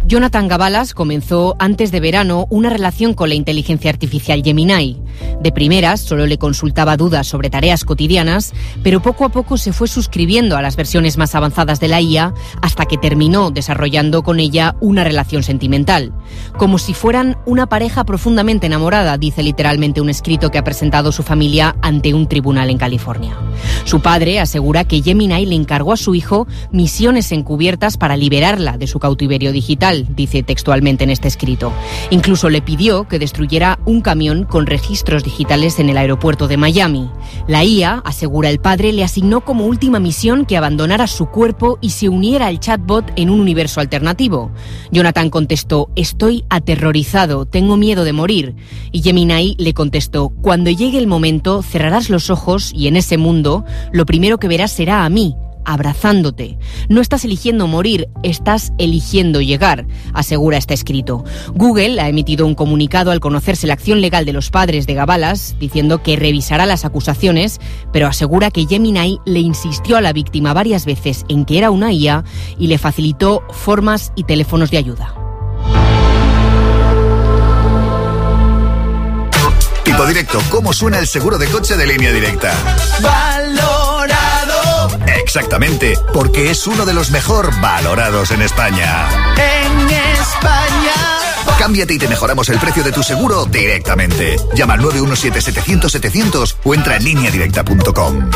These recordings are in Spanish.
Jonathan Gavalas comenzó antes de verano una relación con la inteligencia artificial Gemini. De primeras solo le consultaba dudas sobre tareas cotidianas, pero poco a poco se fue suscribiendo a las versiones más avanzadas de la IA hasta que terminó desarrollando con ella una relación sentimental. Como si fueran una pareja profundamente enamorada, dice literalmente un escrito que ha presentado su familia ante un tribunal en California. Su padre asegura que Gemini le encargó a su hijo misiones encubiertas para liberarla de su cautiverio digital, dice textualmente en este escrito. Incluso le pidió que destruyera un camión con registros digitales en el aeropuerto de Miami. La IA, asegura el padre, le asignó como última misión que abandonara su cuerpo y se uniera al chatbot en un universo alternativo. Jonathan contestó: estoy aterrorizado, tengo miedo de morir. Y Gemini le contestó: cuando llegue el momento cerrarás los ojos y en ese mundo lo primero que verás será a mí, abrazándote. No estás eligiendo morir, estás eligiendo llegar, asegura este escrito. Google ha emitido un comunicado al conocerse la acción legal de los padres de Gavalas, diciendo que revisará las acusaciones, pero asegura que Gemini le insistió a la víctima varias veces en que era una IA y le facilitó formas y teléfonos de ayuda. Tipo Directo, ¿cómo suena el seguro de coche de Línea Directa? Valorado. Exactamente, porque es uno de los mejor valorados en España. En España. Cámbiate y te mejoramos el precio de tu seguro directamente. Llama al 917-700-700 o entra en lineadirecta.com.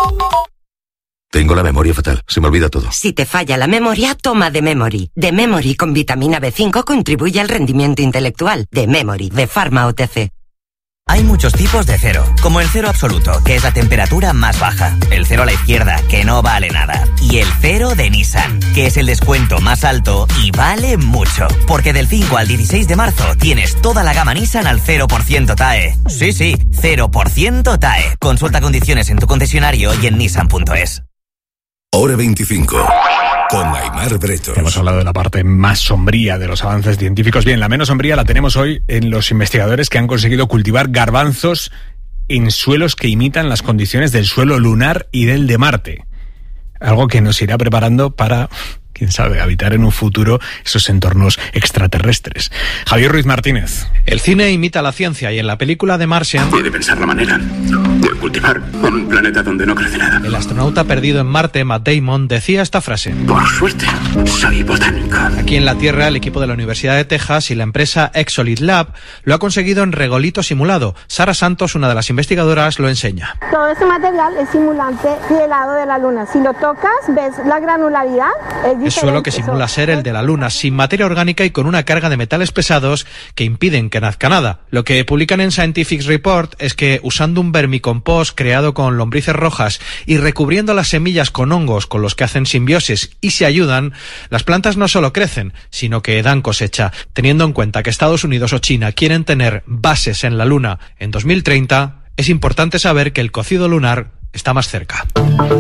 Tengo la memoria fatal, se me olvida todo. Si te falla la memoria, toma The Memory. The Memory con vitamina B5 contribuye al rendimiento intelectual. The Memory, de Pharma OTC. Hay muchos tipos de cero, como el cero absoluto, que es la temperatura más baja, el cero a la izquierda, que no vale nada, y el cero de Nissan, que es el descuento más alto y vale mucho, porque del 5 al 16 de marzo tienes toda la gama Nissan al 0% TAE. Sí, 0% TAE. Consulta condiciones en tu concesionario y en nissan.es. Hora 25. Con Aimar Bretos. Hemos hablado de la parte más sombría de los avances científicos. Bien, la menos sombría la tenemos hoy en los investigadores que han conseguido cultivar garbanzos en suelos que imitan las condiciones del suelo lunar y del de Marte. Algo que nos irá preparando para, quién sabe, habitar en un futuro esos entornos extraterrestres. Javier Ruiz Martínez. El cine imita la ciencia y en la película de Martian tiene que pensar la manera de cultivar un planeta donde no crece nada. El astronauta perdido en Marte, Matt Damon, decía esta frase: por suerte, soy botánico. Aquí en la Tierra, el equipo de la Universidad de Texas y la empresa Exolith Lab lo ha conseguido en regolito simulado. Sara Santos, una de las investigadoras, lo enseña. Todo ese material es simulante helado de la Luna. Si lo tocas, ves la granularidad. Es suelo que simula ser el de la Luna, sin materia orgánica y con una carga de metales pesados que impiden que nazca nada. Lo que publican en Scientific Report es que usando un vermicompost creado con lombrices rojas y recubriendo las semillas con hongos con los que hacen simbiosis y se ayudan, las plantas no solo crecen, sino que dan cosecha. Teniendo en cuenta que Estados Unidos o China quieren tener bases en la Luna en 2030, es importante saber que el cocido lunar está más cerca.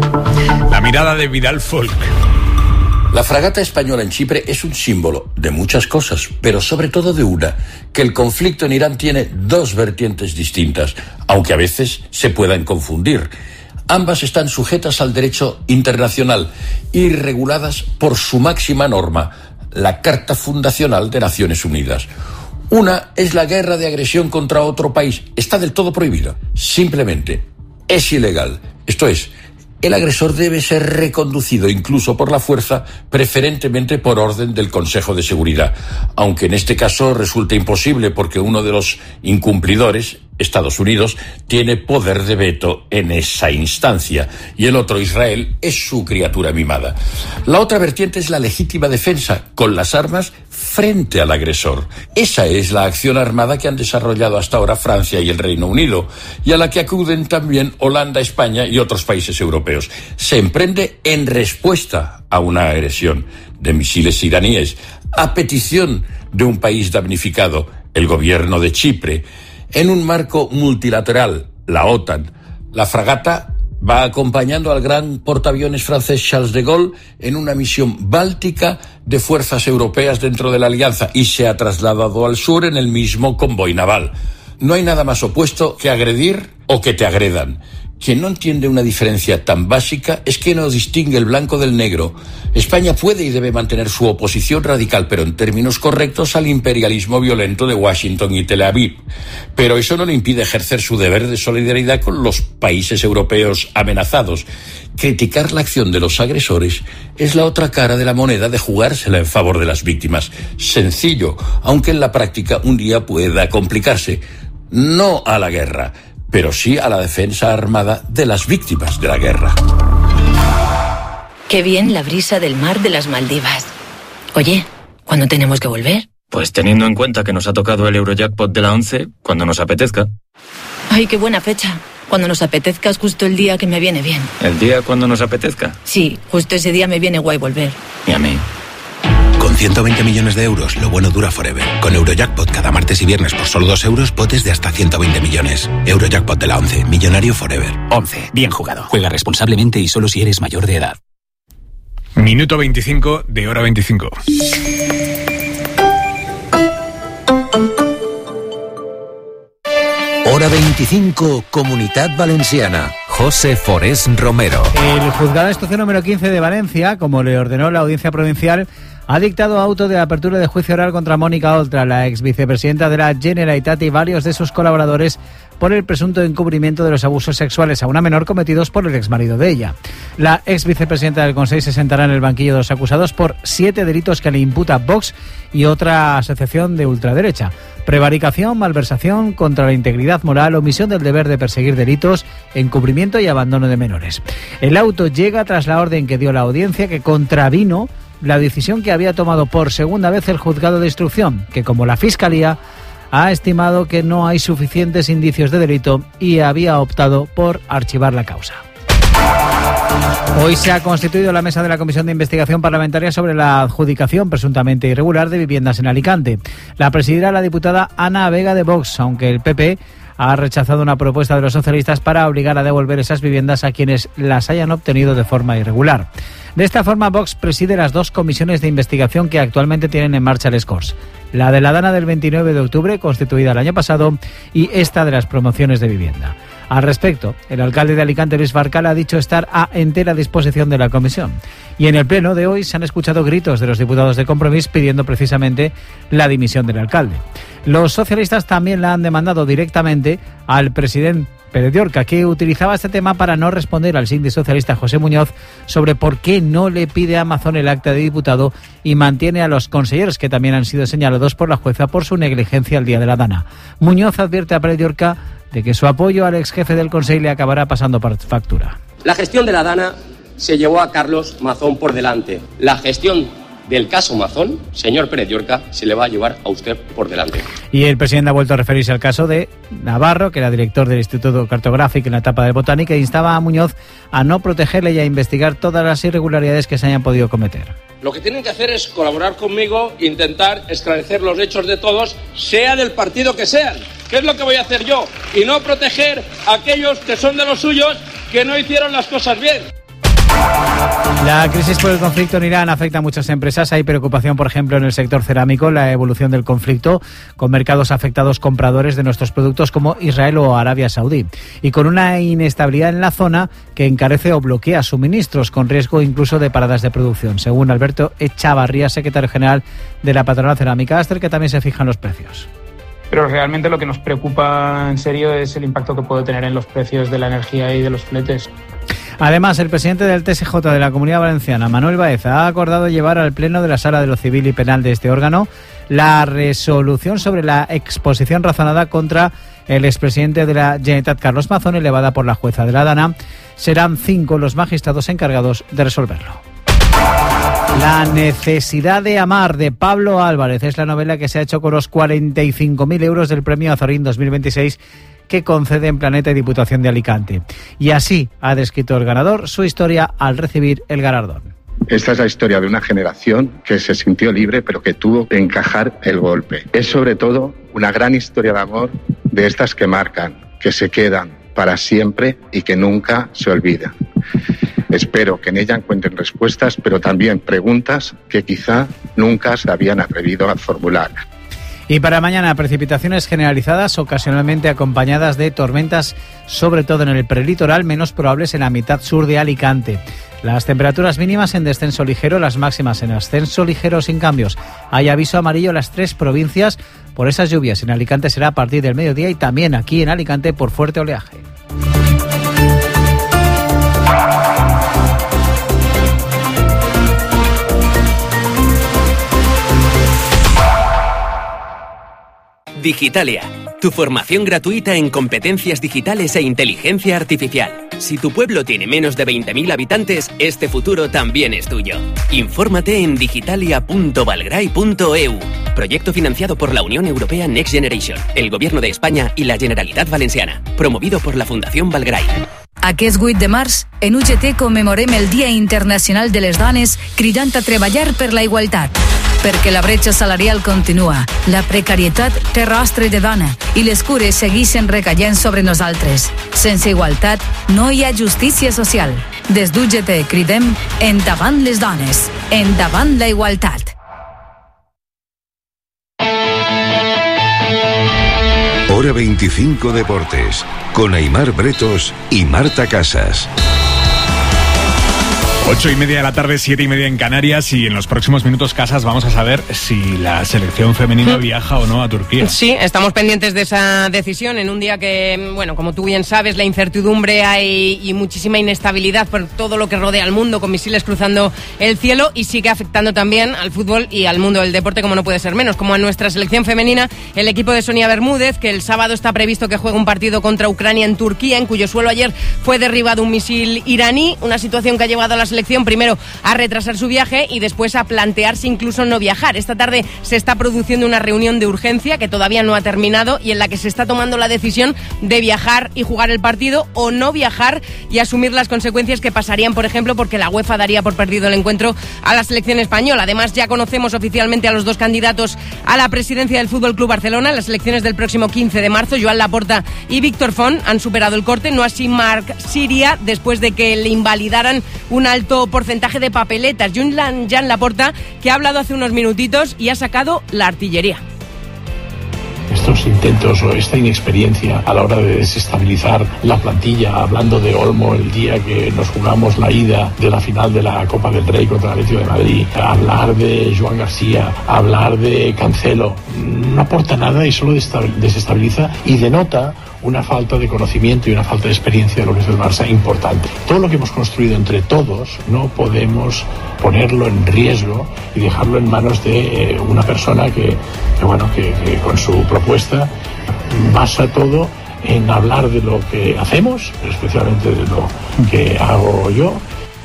La mirada de Vidal Folk. La fragata española en Chipre es un símbolo de muchas cosas, pero sobre todo de una, que el conflicto en Irán tiene dos vertientes distintas, aunque a veces se puedan confundir. Ambas están sujetas al derecho internacional y reguladas por su máxima norma, la Carta Fundacional de Naciones Unidas. Una es la guerra de agresión contra otro país. Está del todo prohibida. Simplemente es ilegal. Esto es, el agresor debe ser reconducido incluso por la fuerza, preferentemente por orden del Consejo de Seguridad, aunque en este caso resulta imposible porque uno de los incumplidores, Estados Unidos, tiene poder de veto en esa instancia y el otro, Israel, es su criatura mimada. La otra vertiente es la legítima defensa, con las armas frente al agresor. Esa es la acción armada que han desarrollado hasta ahora Francia y el Reino Unido, y a la que acuden también Holanda, España y otros países europeos. Se emprende en respuesta a una agresión de misiles iraníes, a petición de un país damnificado, el gobierno de Chipre, en un marco multilateral, la OTAN. La fragata va acompañando al gran portaaviones francés Charles de Gaulle en una misión báltica de fuerzas europeas dentro de la alianza y se ha trasladado al sur en el mismo convoy naval. No hay nada más opuesto que agredir o que te agredan. Quien no entiende una diferencia tan básica es que no distingue el blanco del negro. España puede y debe mantener su oposición radical, pero en términos correctos, al imperialismo violento de Washington y Tel Aviv. Pero eso no le impide ejercer su deber de solidaridad con los países europeos amenazados. Criticar la acción de los agresores es la otra cara de la moneda de jugársela en favor de las víctimas. Sencillo, aunque en la práctica un día pueda complicarse. No a la guerra, pero sí a la defensa armada de las víctimas de la guerra. Qué bien la brisa del mar de las Maldivas. Oye, ¿cuándo tenemos que volver? Pues teniendo en cuenta que nos ha tocado el Eurojackpot de la 11, cuando nos apetezca. Ay, qué buena fecha. Cuando nos apetezca es justo el día que me viene bien. ¿El día cuando nos apetezca? Sí, justo ese día me viene guay volver. Y a mí. Con 120 millones de euros, lo bueno dura forever. Con Eurojackpot cada martes y viernes por solo 2 euros, potes de hasta 120 millones. Eurojackpot de la 11, millonario forever. 11, bien jugado. Juega responsablemente y solo si eres mayor de edad. Minuto 25 de Hora 25. Hora 25, Comunitat Valenciana. José Forés Romero. El juzgado de instrucción número 15 de Valencia, como le ordenó la Audiencia Provincial, ha dictado auto de apertura de juicio oral contra Mónica Oltra, la ex vicepresidenta de la Generalitat, y varios de sus colaboradores por el presunto encubrimiento de los abusos sexuales a una menor cometidos por el exmarido de ella. La ex vicepresidenta del Consell se sentará en el banquillo de los acusados por 7 delitos que le imputa Vox y otra asociación de ultraderecha: prevaricación, malversación contra la integridad moral, omisión del deber de perseguir delitos, encubrimiento y abandono de menores. El auto llega tras la orden que dio la audiencia, que contravino la decisión que había tomado por segunda vez el juzgado de instrucción, que, como la Fiscalía, ha estimado que no hay suficientes indicios de delito y había optado por archivar la causa. Hoy se ha constituido la mesa de la Comisión de Investigación Parlamentaria sobre la adjudicación presuntamente irregular de viviendas en Alicante. La presidirá la diputada Ana Vega de Vox, aunque el PP ha rechazado una propuesta de los socialistas para obligar a devolver esas viviendas a quienes las hayan obtenido de forma irregular. De esta forma, Vox preside las 2 comisiones de investigación que actualmente tienen en marcha les Corts: la de la Dana del 29 de octubre, constituida el año pasado, y esta de las promociones de vivienda. Al respecto, el alcalde de Alicante, Luis Barcala, ha dicho estar a entera disposición de la comisión. Y en el pleno de hoy se han escuchado gritos de los diputados de Compromís pidiendo precisamente la dimisión del alcalde. Los socialistas también la han demandado directamente al presidente Pérez de Orca, que utilizaba este tema para no responder al síndic socialista José Muñoz sobre por qué no le pide a Amazon el acta de diputado y mantiene a los consejeros que también han sido señalados por la jueza por su negligencia el día de la Dana. Muñoz advierte a Pérez de Orca de que su apoyo al ex jefe del Consell le acabará pasando por factura. La gestión de la Dana se llevó a Carlos Mazón por delante. La gestión del caso Mazón, señor Pérez de Orca, se le va a llevar a usted por delante. Y el presidente ha vuelto a referirse al caso de Navarro, que era director del Instituto Cartográfico en la etapa de Botánica, e instaba a Muñoz a no protegerle y a investigar todas las irregularidades que se hayan podido cometer. Lo que tienen que hacer es colaborar conmigo, intentar esclarecer los hechos de todos, sea del partido que sean. ¿Qué es lo que voy a hacer yo? Y no proteger a aquellos que son de los suyos, que no hicieron las cosas bien. La crisis por el conflicto en Irán afecta a muchas empresas. Hay preocupación, por ejemplo, en el sector cerámico, la evolución del conflicto, con mercados afectados compradores de nuestros productos como Israel o Arabia Saudí, y con una inestabilidad en la zona que encarece o bloquea suministros, con riesgo incluso de paradas de producción, según Alberto Echavarría, secretario general de la patronal cerámica Aster, que también se fijan los precios. Pero realmente lo que nos preocupa en serio es el impacto que puede tener en los precios de la energía y de los fletes. Además, el presidente del TSJ de la Comunidad Valenciana, Manuel Baeza, ha acordado llevar al Pleno de la Sala de lo Civil y Penal de este órgano la resolución sobre la exposición razonada contra el expresidente de la Generalitat, Carlos Mazón, elevada por la jueza de la Dana. Serán 5 los magistrados encargados de resolverlo. La necesidad de amar, de Pablo Álvarez, es la novela que se ha hecho con los 45.000 euros del Premio Azorín 2026 que conceden Planeta y Diputación de Alicante. Y así ha descrito el ganador su historia al recibir el galardón. Esta es la historia de una generación que se sintió libre, pero que tuvo que encajar el golpe. Es sobre todo una gran historia de amor, de estas que marcan, que se quedan para siempre y que nunca se olvidan. Espero que en ella encuentren respuestas, pero también preguntas que quizá nunca se habían atrevido a formular. Y para mañana, precipitaciones generalizadas, ocasionalmente acompañadas de tormentas, sobre todo en el prelitoral, menos probables en la mitad sur de Alicante. Las temperaturas mínimas en descenso ligero, las máximas en ascenso ligero sin cambios. Hay aviso amarillo en las 3 provincias por esas lluvias. En Alicante será a partir del mediodía y también aquí en Alicante por fuerte oleaje. Digitalia, tu formación gratuita en competencias digitales e inteligencia artificial. Si tu pueblo tiene menos de 20.000 habitantes, este futuro también es tuyo. Infórmate en digitalia.valgrai.eu. Proyecto financiado por la Unión Europea Next Generation, el Gobierno de España y la Generalitat Valenciana. Promovido por la Fundación Valgrai. Aquest 8 de març, en UGT commemorem el Dia Internacional de les Dones cridant a treballar per la igualtat. Perquè la bretxa salarial continua, la precarietat té rostre de dona i les cures segueixen recaient sobre nosaltres. Sense igualtat no hi ha justícia social. Des d'UGT cridem endavant les dones, endavant la igualtat. Hora 25 Deportes, con Aimar Bretos y Marta Casas. 8:30 de la tarde, 7:30 en Canarias, y en los próximos minutos, Casas, vamos a saber si la selección femenina viaja o no a Turquía. Sí, estamos pendientes de esa decisión en un día que, bueno, como tú bien sabes, la incertidumbre hay y muchísima inestabilidad por todo lo que rodea al mundo, con misiles cruzando el cielo, y sigue afectando también al fútbol y al mundo del deporte, como no puede ser menos, como a nuestra selección femenina, el equipo de Sonia Bermúdez, que el sábado está previsto que juegue un partido contra Ucrania en Turquía, en cuyo suelo ayer fue derribado un misil iraní, una situación que ha llevado a la selección primero a retrasar su viaje y después a plantearse incluso no viajar. Esta tarde se está produciendo una reunión de urgencia que todavía no ha terminado y en la que se está tomando la decisión de viajar y jugar el partido o no viajar y asumir las consecuencias que pasarían, por ejemplo, porque la UEFA daría por perdido el encuentro a la selección española. Además, ya conocemos oficialmente a los 2 candidatos a la presidencia del FC Barcelona. Las elecciones del próximo 15 de marzo, Joan Laporta y Víctor Font, han superado el corte, no así Marc Siria, después de que le invalidaran un alto porcentaje de papeletas. Joan Laporta, que ha hablado hace unos minutitos y ha sacado la artillería. Estos intentos o esta inexperiencia a la hora de desestabilizar la plantilla, hablando de Olmo el día que nos jugamos la ida de la final de la Copa del Rey contra el Atlético de Madrid, hablar de Joan García, hablar de Cancelo, no aporta nada y solo desestabiliza y denota una falta de conocimiento y una falta de experiencia de lo que es el Barça importante. Todo lo que hemos construido entre todos no podemos ponerlo en riesgo y dejarlo en manos de una persona que con su propuesta basa todo en hablar de lo que hacemos, pero especialmente de lo que hago yo.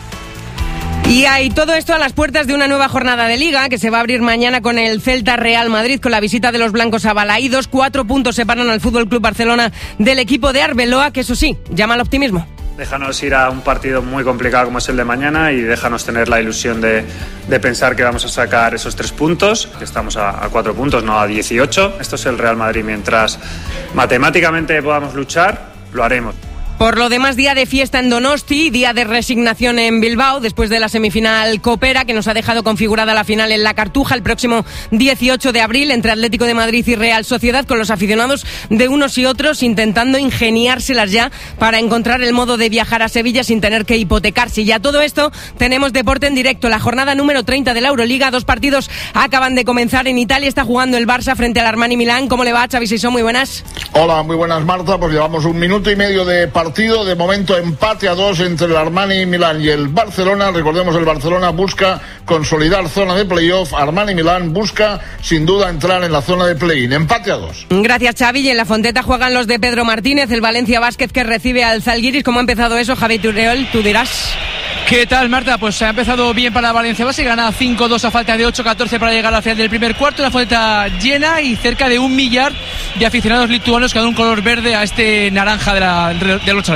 Y hay todo esto a las puertas de una nueva jornada de Liga que se va a abrir mañana con el Celta Real Madrid, con la visita de los blancos a Balaídos. 4 puntos separan al FC Barcelona del equipo de Arbeloa, que eso sí, llama al optimismo. Déjanos ir a un partido muy complicado como es el de mañana y déjanos tener la ilusión de pensar que vamos a sacar esos 3 puntos, que estamos a 4 puntos, no a 18. Esto es el Real Madrid. Mientras matemáticamente podamos luchar, lo haremos. Por lo demás, día de fiesta en Donosti, día de resignación en Bilbao, después de la semifinal copera que nos ha dejado configurada la final en la Cartuja el próximo 18 de abril entre Atlético de Madrid y Real Sociedad, con los aficionados de unos y otros intentando ingeniárselas ya para encontrar el modo de viajar a Sevilla sin tener que hipotecarse. Y a todo esto tenemos deporte en directo, la jornada número 30 de la Euroliga. 2 partidos acaban de comenzar. En Italia está jugando el Barça frente al Armani Milán. ¿Cómo le va, Xavi Sisó? Muy buenas. Hola, muy buenas, Marta. Pues llevamos 1 minuto y medio de partido. De momento empate a 2 entre el Armani Milán y el Barcelona. Recordemos, el Barcelona busca consolidar zona de playoff. Armani Milán busca sin duda entrar en la zona de play-in. Empate a 2. Gracias, Xavi. Y en la Fonteta juegan los de Pedro Martínez, el Valencia Basket, que recibe al Zalgiris. ¿Cómo ha empezado eso, Javi Turreol? Tú dirás. ¿Qué tal, Marta? Pues ha empezado bien para Valencia Basket, gana 5-2 a falta de 8-14 para llegar al final del primer cuarto. La Fonteta llena y cerca de 1 millar de aficionados lituanos que dan un color verde a este naranja de la Rocha Arena.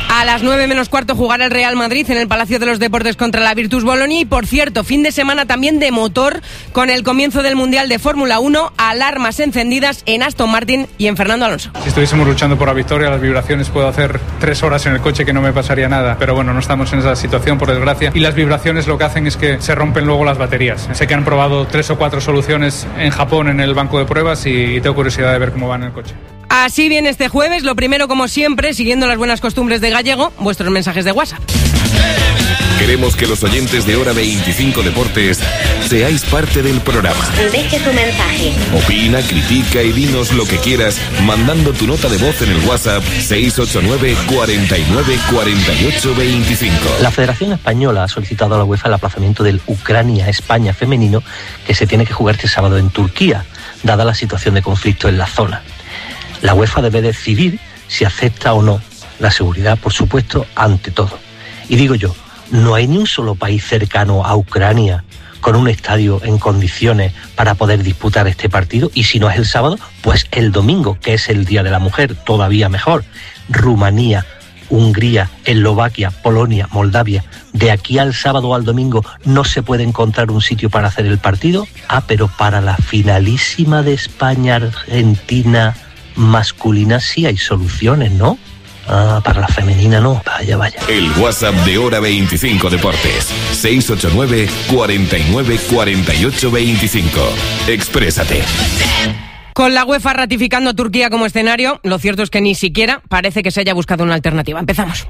A las 9 menos cuarto jugará el Real Madrid en el Palacio de los Deportes contra la Virtus Bolonia. Y por cierto, fin de semana también de motor con el comienzo del Mundial de Fórmula 1, alarmas encendidas en Aston Martin y en Fernando Alonso. Si estuviésemos luchando por la victoria, las vibraciones, puedo hacer 3 horas en el coche que no me pasaría nada, pero bueno, no estamos en esa situación, por desgracia, y las vibraciones lo que hacen es que se rompen luego las baterías. Sé que han probado 3 o 4 soluciones en Japón en el banco de pruebas y tengo curiosidad de ver cómo van en el coche. Así viene este jueves, lo primero como siempre, siguiendo las buenas costumbres de Gallego, vuestros mensajes de WhatsApp. Queremos que los oyentes de Hora 25 Deportes seáis parte del programa. Deje tu mensaje. Opina, critica y dinos lo que quieras mandando tu nota de voz en el WhatsApp 689 49 48 25. La Federación Española ha solicitado a la UEFA el aplazamiento del Ucrania-España femenino que se tiene que jugar este sábado en Turquía, dada la situación de conflicto en la zona. La UEFA debe decidir si acepta o no la seguridad, por supuesto, ante todo. Y digo yo, no hay ni un solo país cercano a Ucrania con un estadio en condiciones para poder disputar este partido, y si no es el sábado, pues el domingo, que es el Día de la Mujer, todavía mejor. Rumanía, Hungría, Eslovaquia, Polonia, Moldavia, de aquí al sábado o al domingo no se puede encontrar un sitio para hacer el partido. Pero para la finalísima de España-Argentina masculina sí hay soluciones, ¿no? Para la femenina no, vaya. El WhatsApp de Hora 25 Deportes, 689 49 48 25. Exprésate. Con la UEFA ratificando a Turquía como escenario, lo cierto es que ni siquiera parece que se haya buscado una alternativa. Empezamos.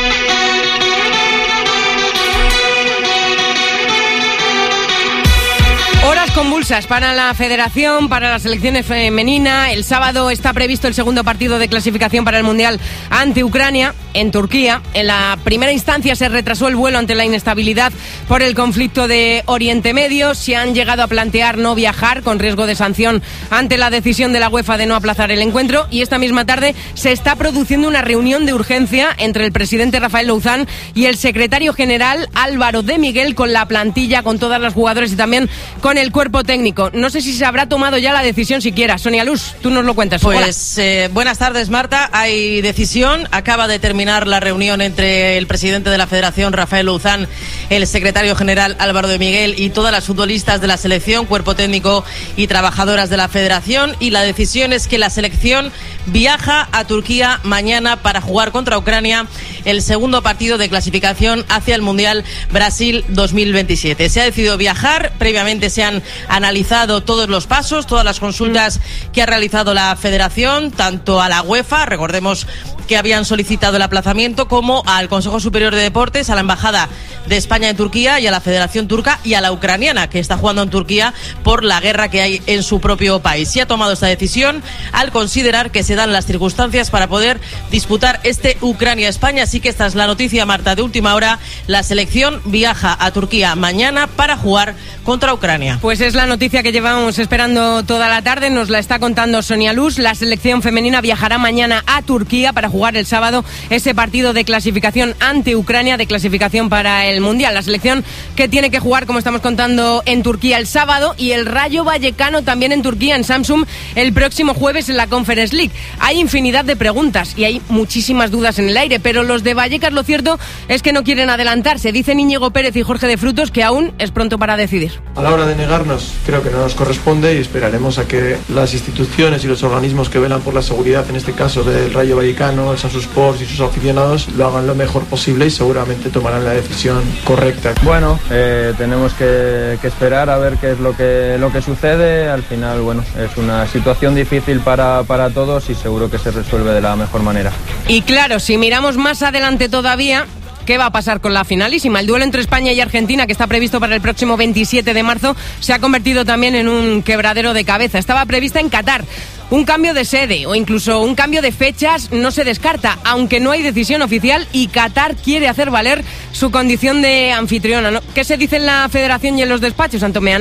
Horas convulsas para la federación, para la selección femenina. El sábado está previsto el segundo partido de clasificación para el Mundial ante Ucrania en Turquía. En la primera instancia se retrasó el vuelo ante la inestabilidad por el conflicto de Oriente Medio. Se han llegado a plantear no viajar con riesgo de sanción ante la decisión de la UEFA de no aplazar el encuentro. Y esta misma tarde se está produciendo una reunión de urgencia entre el presidente Rafael Louzán y el secretario general Álvaro de Miguel, con la plantilla, con todas las jugadoras y también con el cuerpo técnico. No sé si se habrá tomado ya la decisión siquiera. Sonia Luz, tú nos lo cuentas. Pues buenas tardes, Marta. Hay decisión. Acaba de terminar la reunión entre el presidente de la Federación, Rafael Louzán, el secretario general Álvaro de Miguel y todas las futbolistas de la selección, cuerpo técnico y trabajadoras de la Federación. Y la decisión es que la selección viaja a Turquía mañana para jugar contra Ucrania el segundo partido de clasificación hacia el Mundial Brasil 2027. Se ha decidido viajar. Previamente se han analizado todos los pasos, todas las consultas que ha realizado la Federación, tanto a la UEFA, recordemos que habían solicitado el aplazamiento, como al Consejo Superior de Deportes, a la Embajada de España en Turquía y a la Federación Turca y a la ucraniana, que está jugando en Turquía por la guerra que hay en su propio país. Se ha tomado esta decisión al considerar que se dan las circunstancias para poder disputar este Ucrania-España. Así que esta es la noticia, Marta, de última hora. La selección viaja a Turquía mañana para jugar contra Ucrania. Pues es la noticia que llevamos esperando toda la tarde. Nos la está contando Sonia Luz. La selección femenina viajará mañana a Turquía para jugar el sábado ese partido de clasificación ante Ucrania, de clasificación para el Mundial. La selección que tiene que jugar, como estamos contando, en Turquía el sábado, y el Rayo Vallecano también en Turquía, en Samsun, el próximo jueves en la Conference League. Hay infinidad de preguntas y hay muchísimas dudas en el aire, pero los de Vallecas lo cierto es que no quieren adelantarse. Dicen Íñigo Pérez y Jorge de Frutos que aún es pronto para decidir. A la hora de negarnos, creo que no nos corresponde, y esperaremos a que las instituciones y los organismos que velan por la seguridad, en este caso del Rayo Vallecano, el Samsunspor y sus aficionados, lo hagan lo mejor posible y seguramente tomarán la decisión correcta. Bueno, tenemos que esperar a ver qué es lo que sucede. Al final, bueno, es una situación difícil para todos y seguro que se resuelve de la mejor manera. Y claro, si miramos más adelante todavía, ¿qué va a pasar con la finalísima? El duelo entre España y Argentina, que está previsto para el próximo 27 de marzo, se ha convertido también en un quebradero de cabeza. Estaba prevista en Qatar. Un cambio de sede o incluso un cambio de fechas no se descarta, aunque no hay decisión oficial y Qatar quiere hacer valer su condición de anfitriona, ¿no? ¿Qué se dice en la Federación y en los despachos, Antomeana?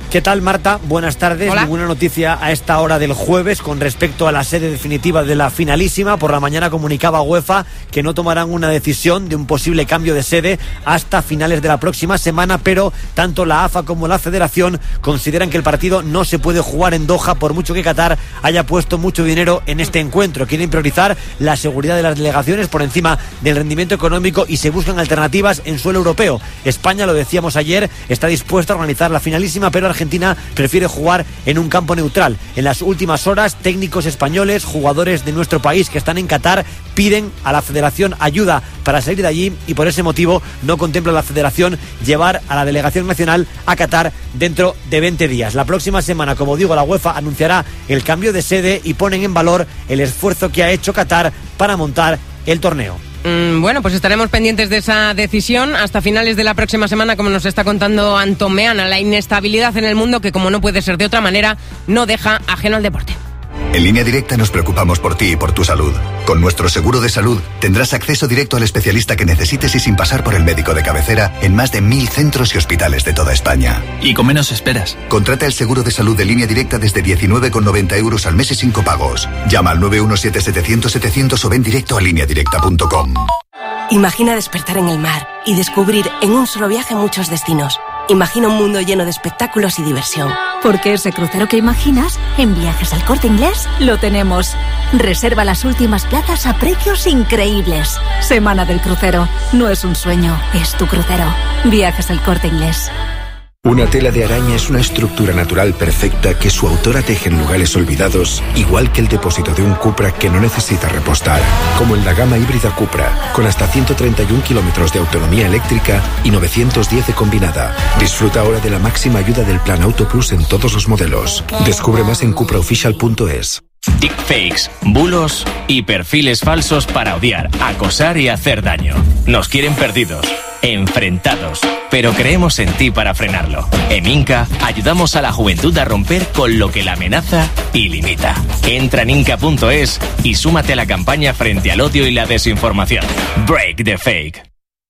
¿Qué tal, Marta? Buenas tardes. Hola. Ninguna noticia a esta hora del jueves con respecto a la sede definitiva de la finalísima. Por la mañana comunicaba UEFA que no tomarán una decisión de un posible cambio de sede hasta finales de la próxima semana, pero tanto la AFA como la Federación consideran que el partido no se puede jugar en Doha por mucho que Qatar haya puesto mucho dinero en este encuentro. Quieren priorizar la seguridad de las delegaciones por encima del rendimiento económico y se buscan alternativas en suelo europeo. España, lo decíamos ayer, está dispuesta a organizar la finalísima, pero Argentina prefiere jugar en un campo neutral. En las últimas horas, técnicos españoles, jugadores de nuestro país que están en Qatar, piden a la Federación ayuda para salir de allí y por ese motivo no contempla la Federación llevar a la delegación nacional a Qatar dentro de 20 días. La próxima semana, como digo, la UEFA anunciará el cambio de sede y ponen en valor el esfuerzo que ha hecho Qatar para montar el torneo. Bueno, pues estaremos pendientes de esa decisión hasta finales de la próxima semana, como nos está contando Antón Meana. La inestabilidad en el mundo, que como no puede ser de otra manera, no deja ajeno al deporte. En Línea Directa nos preocupamos por ti y por tu salud. Con nuestro seguro de salud tendrás acceso directo al especialista que necesites y sin pasar por el médico de cabecera en más de 1.000 centros y hospitales de toda España. Y con menos esperas. Contrata el seguro de salud de Línea Directa desde 19,90 € al mes y 5 pagos. Llama al 917-700-700 o ven directo a lineadirecta.com. Imagina despertar en el mar y descubrir en un solo viaje muchos destinos. Imagina un mundo lleno de espectáculos y diversión. Porque ese crucero que imaginas, en Viajes al Corte Inglés, lo tenemos. Reserva las últimas plazas a precios increíbles. Semana del crucero. No es un sueño, es tu crucero. Viajes al Corte Inglés. Una tela de araña es una estructura natural perfecta que su autora teje en lugares olvidados, igual que el depósito de un Cupra que no necesita repostar, como en la gama híbrida Cupra, con hasta 131 kilómetros de autonomía eléctrica y 910 de combinada. Disfruta ahora de la máxima ayuda del Plan Auto Plus en todos los modelos. Descubre más en cupraofficial.es. Deepfakes, bulos y perfiles falsos para odiar, acosar y hacer daño. Nos quieren perdidos, enfrentados, pero creemos en ti para frenarlo. En Inca ayudamos a la juventud a romper con lo que la amenaza y limita. Entra en Inca.es y súmate a la campaña frente al odio y la desinformación. Break the fake.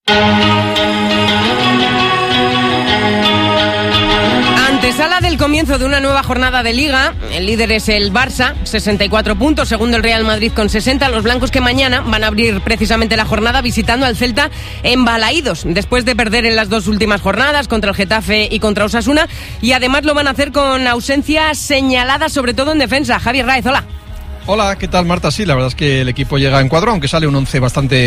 Antesala del comienzo de una nueva jornada de Liga. El líder es el Barça, 64 puntos, segundo el Real Madrid con 60. Los blancos que mañana van a abrir precisamente la jornada visitando al Celta en Balaídos, después de perder en las dos últimas jornadas contra el Getafe y contra Osasuna, y además lo van a hacer con ausencia señalada, sobre todo en defensa. Javier Raez, hola. Hola, ¿qué tal, Marta? Sí, la verdad es que el equipo llega en cuadro, aunque sale un 11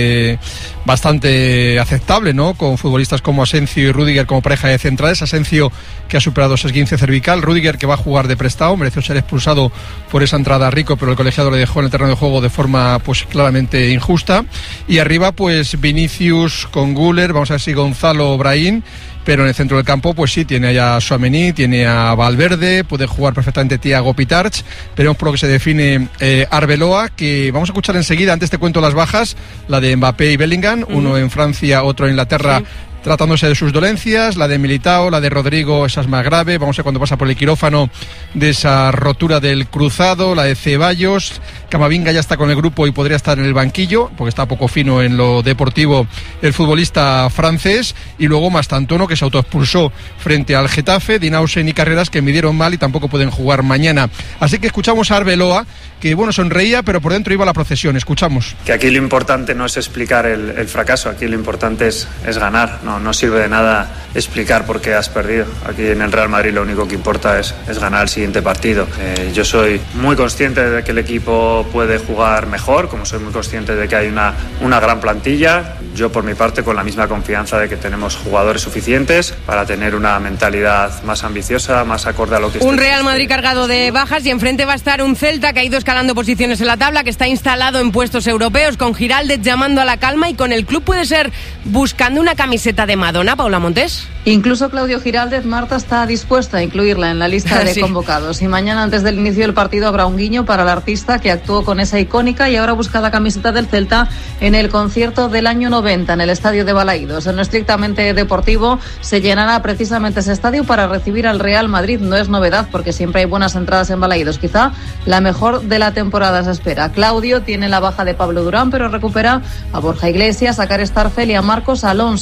bastante aceptable, ¿no? Con futbolistas como Asensio y Rüdiger como pareja de centrales. Asensio, que ha superado su esguince cervical. Rüdiger, que va a jugar de prestado. Mereció ser expulsado por esa entrada a Rico, pero el colegiado le dejó en el terreno de juego de forma, pues, claramente injusta. Y arriba, pues, Vinicius con Güler. Vamos a ver si Gonzalo o Brahim. Pero en el centro del campo, pues sí, tiene allá a Tchouaméni, tiene a Valverde, puede jugar perfectamente Thiago Pitarch. Veremos por lo que se define Arbeloa, que vamos a escuchar enseguida. Antes te cuento las bajas, la de Mbappé y Bellingham, uno en Francia, otro en Inglaterra. Sí. Tratándose de sus dolencias, la de Militao, la de Rodrigo, esa es más grave. Vamos a ver cuando pasa por el quirófano de esa rotura del cruzado, la de Ceballos. Camavinga ya está con el grupo y podría estar en el banquillo, porque está poco fino en lo deportivo el futbolista francés. Y luego Mastantuono, que se autoexpulsó frente al Getafe, Dinausen y Carreras, que midieron mal y tampoco pueden jugar mañana. Así que escuchamos a Arbeloa, que bueno, sonreía, pero por dentro iba la procesión. Escuchamos. Que aquí lo importante no es explicar el fracaso, aquí lo importante es ganar. No sirve de nada explicar por qué has perdido. Aquí en el Real Madrid lo único que importa es ganar el siguiente partido. Yo soy muy consciente de que el equipo puede jugar mejor, como soy muy consciente de que hay una gran plantilla. Yo, por mi parte, con la misma confianza de que tenemos jugadores suficientes para tener una mentalidad más ambiciosa, más acorde a lo que... Un Real Madrid cargado de bajas y enfrente va a estar un Celta que ha ido escalando posiciones en la tabla, que está instalado en puestos europeos, con Giraldez llamando a la calma y con el club puede ser buscando una camiseta de Madonna, Paula Montes. Incluso Claudio Giraldez, Marta, está dispuesta a incluirla en la lista de convocados. Y mañana, antes del inicio del partido, habrá un guiño para el artista que actuó con esa icónica y ahora busca la camiseta del Celta en el concierto del año 90 en el estadio de Balaídos. En lo estrictamente deportivo, se llenará precisamente ese estadio para recibir al Real Madrid. No es novedad porque siempre hay buenas entradas en Balaídos. Quizá la mejor de la temporada se espera. Claudio tiene la baja de Pablo Durán, pero recupera a Borja Iglesias, a Kare Starfel y a Marcos Alonso.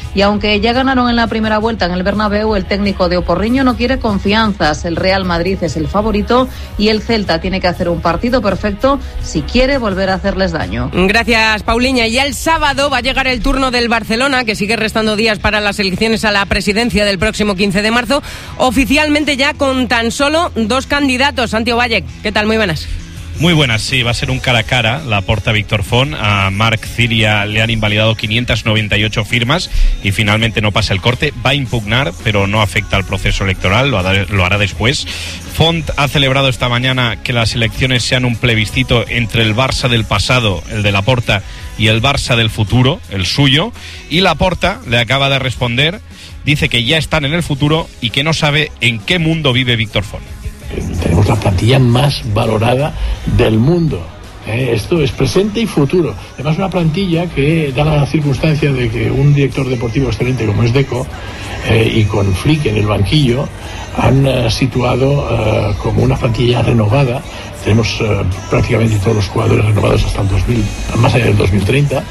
Y aunque ya ganaron en la primera vuelta en el Bernabéu, el técnico de Oporriño no quiere confianzas. El Real Madrid es el favorito y el Celta tiene que hacer un partido perfecto si quiere volver a hacerles daño. Gracias, Pauliña. Ya el sábado va a llegar el turno del Barcelona, que sigue restando días para las elecciones a la presidencia del próximo 15 de marzo, oficialmente ya con tan solo 2 candidatos. Santi Ovalle, ¿qué tal? Muy buenas. Muy buenas, sí, va a ser un cara a cara. Laporta Víctor Font, a Marc Ciria le han invalidado 598 firmas y finalmente no pasa el corte. Va a impugnar, pero no afecta al proceso electoral, lo hará después. Font ha celebrado esta mañana que las elecciones sean un plebiscito entre el Barça del pasado, el de Laporta, y el Barça del futuro, el suyo. Y Laporta le acaba de responder, dice que ya están en el futuro y que no sabe en qué mundo vive Víctor Font. Tenemos la plantilla más valorada del mundo. Esto es presente y futuro. Además, una plantilla que da la circunstancia de que un director deportivo excelente como es Deco y con Flick en el banquillo han situado como una plantilla renovada. Tenemos prácticamente todos los jugadores renovados hasta el más allá del 2030.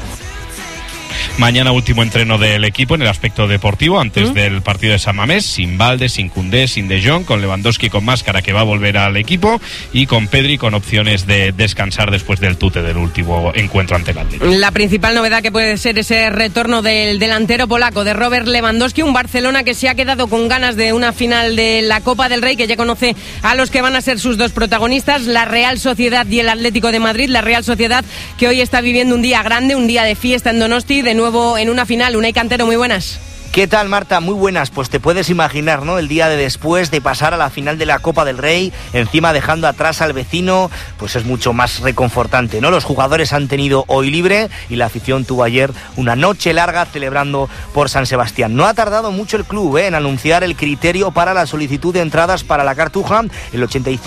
Mañana último entreno del equipo en el aspecto deportivo antes del partido de San Mamés, sin Valde, sin Koundé, sin De Jong, con Lewandowski con máscara que va a volver al equipo y con Pedri con opciones de descansar después del tute del último encuentro ante el Atlético. La principal novedad que puede ser ese retorno del delantero polaco, de Robert Lewandowski, un Barcelona que se ha quedado con ganas de una final de la Copa del Rey, que ya conoce a los que van a ser sus 2 protagonistas, la Real Sociedad y el Atlético de Madrid. La Real Sociedad que hoy está viviendo un día grande, un día de fiesta en Donosti, de nuevo en una final. Unai Cantero, muy buenas. ¿Qué tal, Marta? Muy buenas. Pues te puedes imaginar, ¿no? El día de después de pasar a la final de la Copa del Rey, encima dejando atrás al vecino, pues es mucho más reconfortante, ¿no? Los jugadores han tenido hoy libre y la afición tuvo ayer una noche larga celebrando por San Sebastián. No ha tardado mucho el club en anunciar el criterio para la solicitud de entradas para la Cartuja. El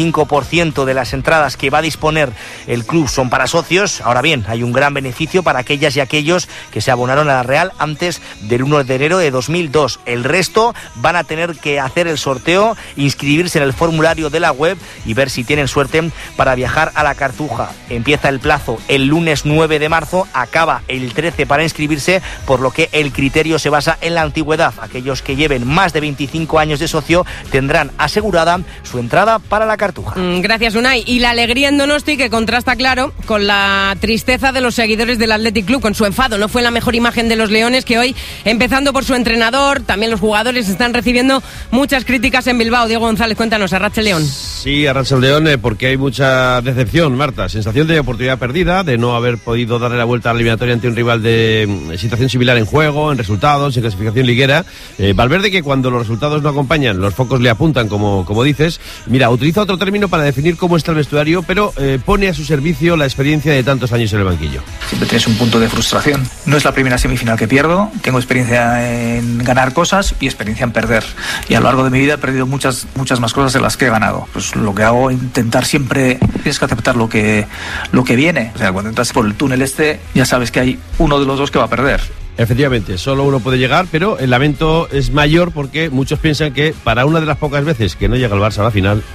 85% de las entradas que va a disponer el club son para socios. Ahora bien, hay un gran beneficio para aquellas y aquellos que se abonaron a la Real antes del 1 de enero de 2002. El resto van a tener que hacer el sorteo, inscribirse en el formulario de la web y ver si tienen suerte para viajar a la Cartuja. Empieza el plazo el lunes 9 de marzo, acaba el 13 para inscribirse, por lo que el criterio se basa en la antigüedad. Aquellos que lleven más de 25 años de socio tendrán asegurada su entrada para la Cartuja. Gracias, Unai. Y la alegría en Donosti, que contrasta, claro, con la tristeza de los seguidores del Athletic Club, con su enfado. No fue la mejor imagen de los leones, que hoy, empezando por su entrenador, también los jugadores están recibiendo muchas críticas en Bilbao. Diego González, cuéntanos, Arratsaldeon. Sí, Arratsaldeon, porque hay mucha decepción, Marta. Sensación de oportunidad perdida, de no haber podido darle la vuelta a la eliminatoria ante un rival de situación similar en juego, en resultados, en clasificación liguera. Valverde, que cuando los resultados no acompañan, los focos le apuntan, como dices. Mira, utiliza otro término para definir cómo está el vestuario, pero pone a su servicio la experiencia de tantos años en el banquillo. Siempre tienes un punto de frustración. No es la primera semifinal que pierdo, tengo experiencia en ganar cosas y experiencia en perder. Y a lo largo de mi vida he perdido muchas más cosas de las que he ganado. Pues lo que hago es intentar siempre, tienes que aceptar lo que viene. O sea, cuando entras por el túnel ya sabes que hay uno de los dos que va a perder. Efectivamente, solo uno puede llegar, pero el lamento es mayor porque muchos piensan que para una de las pocas veces que no llega el Barça a la final...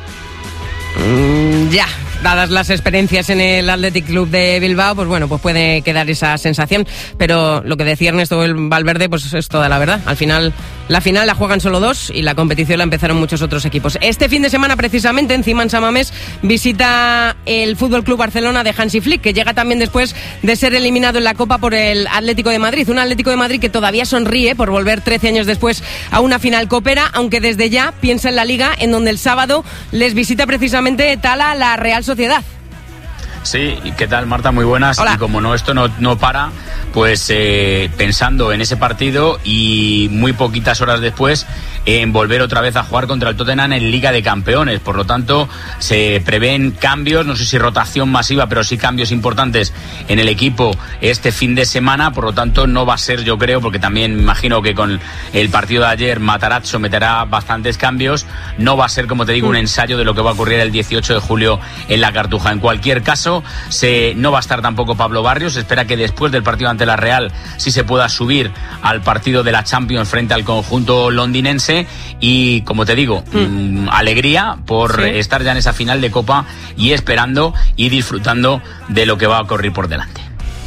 Ya, dadas las experiencias en el Athletic Club de Bilbao, pues bueno, pues puede quedar esa sensación, pero lo que decía Ernesto Valverde, pues es toda la verdad. Al final, la final la juegan solo 2 y la competición la empezaron muchos otros equipos. Este fin de semana, precisamente, encima en San Mamés, visita el Fútbol Club Barcelona de Hansi Flick, que llega también después de ser eliminado en la Copa por el Atlético de Madrid. Un Atlético de Madrid que todavía sonríe por volver 13 años después a una final copera, aunque desde ya piensa en la Liga, en donde el sábado les visita precisamente Tala, la Real Sociedad. Sí, ¿qué tal, Marta? Muy buenas. Hola. Y como esto no para, pues pensando en ese partido y muy poquitas horas después en volver otra vez a jugar contra el Tottenham en Liga de Campeones. Por lo tanto, se prevén cambios, no sé si rotación masiva, pero sí cambios importantes en el equipo este fin de semana. Por lo tanto, no va a ser, yo creo, porque también me imagino que con el partido de ayer Matarazzo meterá bastantes cambios. No va a ser, como te digo, un ensayo de lo que va a ocurrir el 18 de julio en la Cartuja. En cualquier caso, no va a estar tampoco Pablo Barrios. Se espera que después del partido ante la Real sí se pueda subir al partido de la Champions frente al conjunto londinense. Y como te digo, alegría por estar ya en esa final de Copa y esperando y disfrutando de lo que va a ocurrir por delante.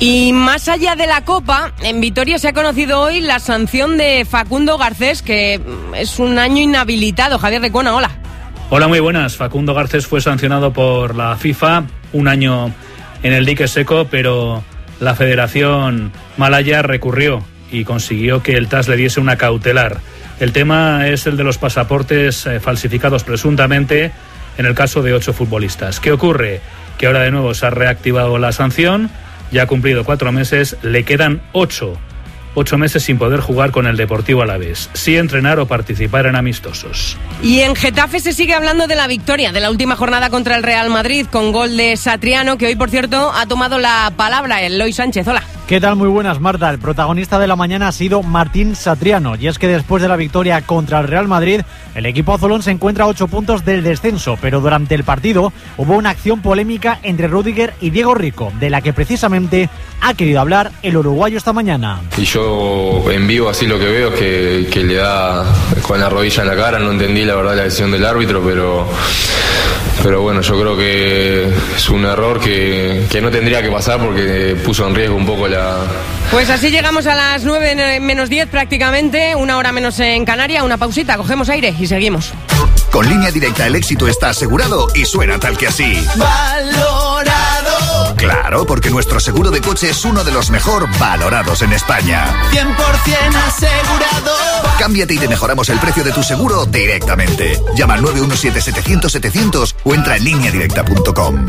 Y más allá de la Copa, en Vitoria se ha conocido hoy la sanción de Facundo Garcés, que es un año inhabilitado. Javier Recuona, hola. Hola, muy buenas. Facundo Garcés fue sancionado por la FIFA, un año en el dique seco, pero la Federación Malaya recurrió y consiguió que el TAS le diese una cautelar. El tema es el de los pasaportes falsificados presuntamente en el caso de 8 futbolistas. ¿Qué ocurre? Que ahora de nuevo se ha reactivado la sanción. Ya ha cumplido 4 meses, le quedan 8 meses sin poder jugar con el Deportivo Alavés, sí entrenar o participar en amistosos. Y en Getafe se sigue hablando de la victoria de la última jornada contra el Real Madrid con gol de Satriano, que hoy, por cierto, ha tomado la palabra Eloy Sánchez. Hola. ¿Qué tal? Muy buenas, Marta. El protagonista de la mañana ha sido Martín Satriano, y es que después de la victoria contra el Real Madrid, el equipo azulón se encuentra a 8 puntos del descenso, pero durante el partido hubo una acción polémica entre Rüdiger y Diego Rico, de la que precisamente ha querido hablar el uruguayo esta mañana. Y yo en vivo así lo que veo es que le da con la rodilla en la cara. No entendí la verdad la decisión del árbitro, pero bueno, yo creo que es un error que no tendría que pasar porque puso en riesgo un poco la... Pues así llegamos a las 9 menos 10 prácticamente, 1 hora menos en Canarias. Una pausita, cogemos aire y seguimos. Con Línea Directa el éxito está asegurado y suena tal que así. Valorado. Claro, porque nuestro seguro de coche es uno de los mejor valorados en España. 100% asegurado. Cámbiate y te mejoramos el precio de tu seguro directamente. Llama al 917-700-700 o entra en lineadirecta.com.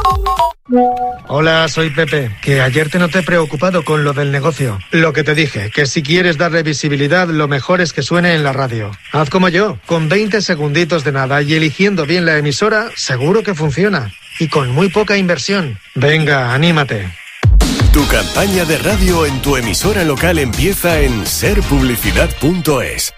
Hola, soy Pepe, que ayer te noté preocupado con lo del negocio. Lo que te dije, que si quieres darle visibilidad, lo mejor es que suene en la radio. Haz como yo, con 20 segunditos de nada y eligiendo bien la emisora, seguro que funciona. Y con muy poca inversión. Venga, anímate. Tu campaña de radio en tu emisora local empieza en serpublicidad.es.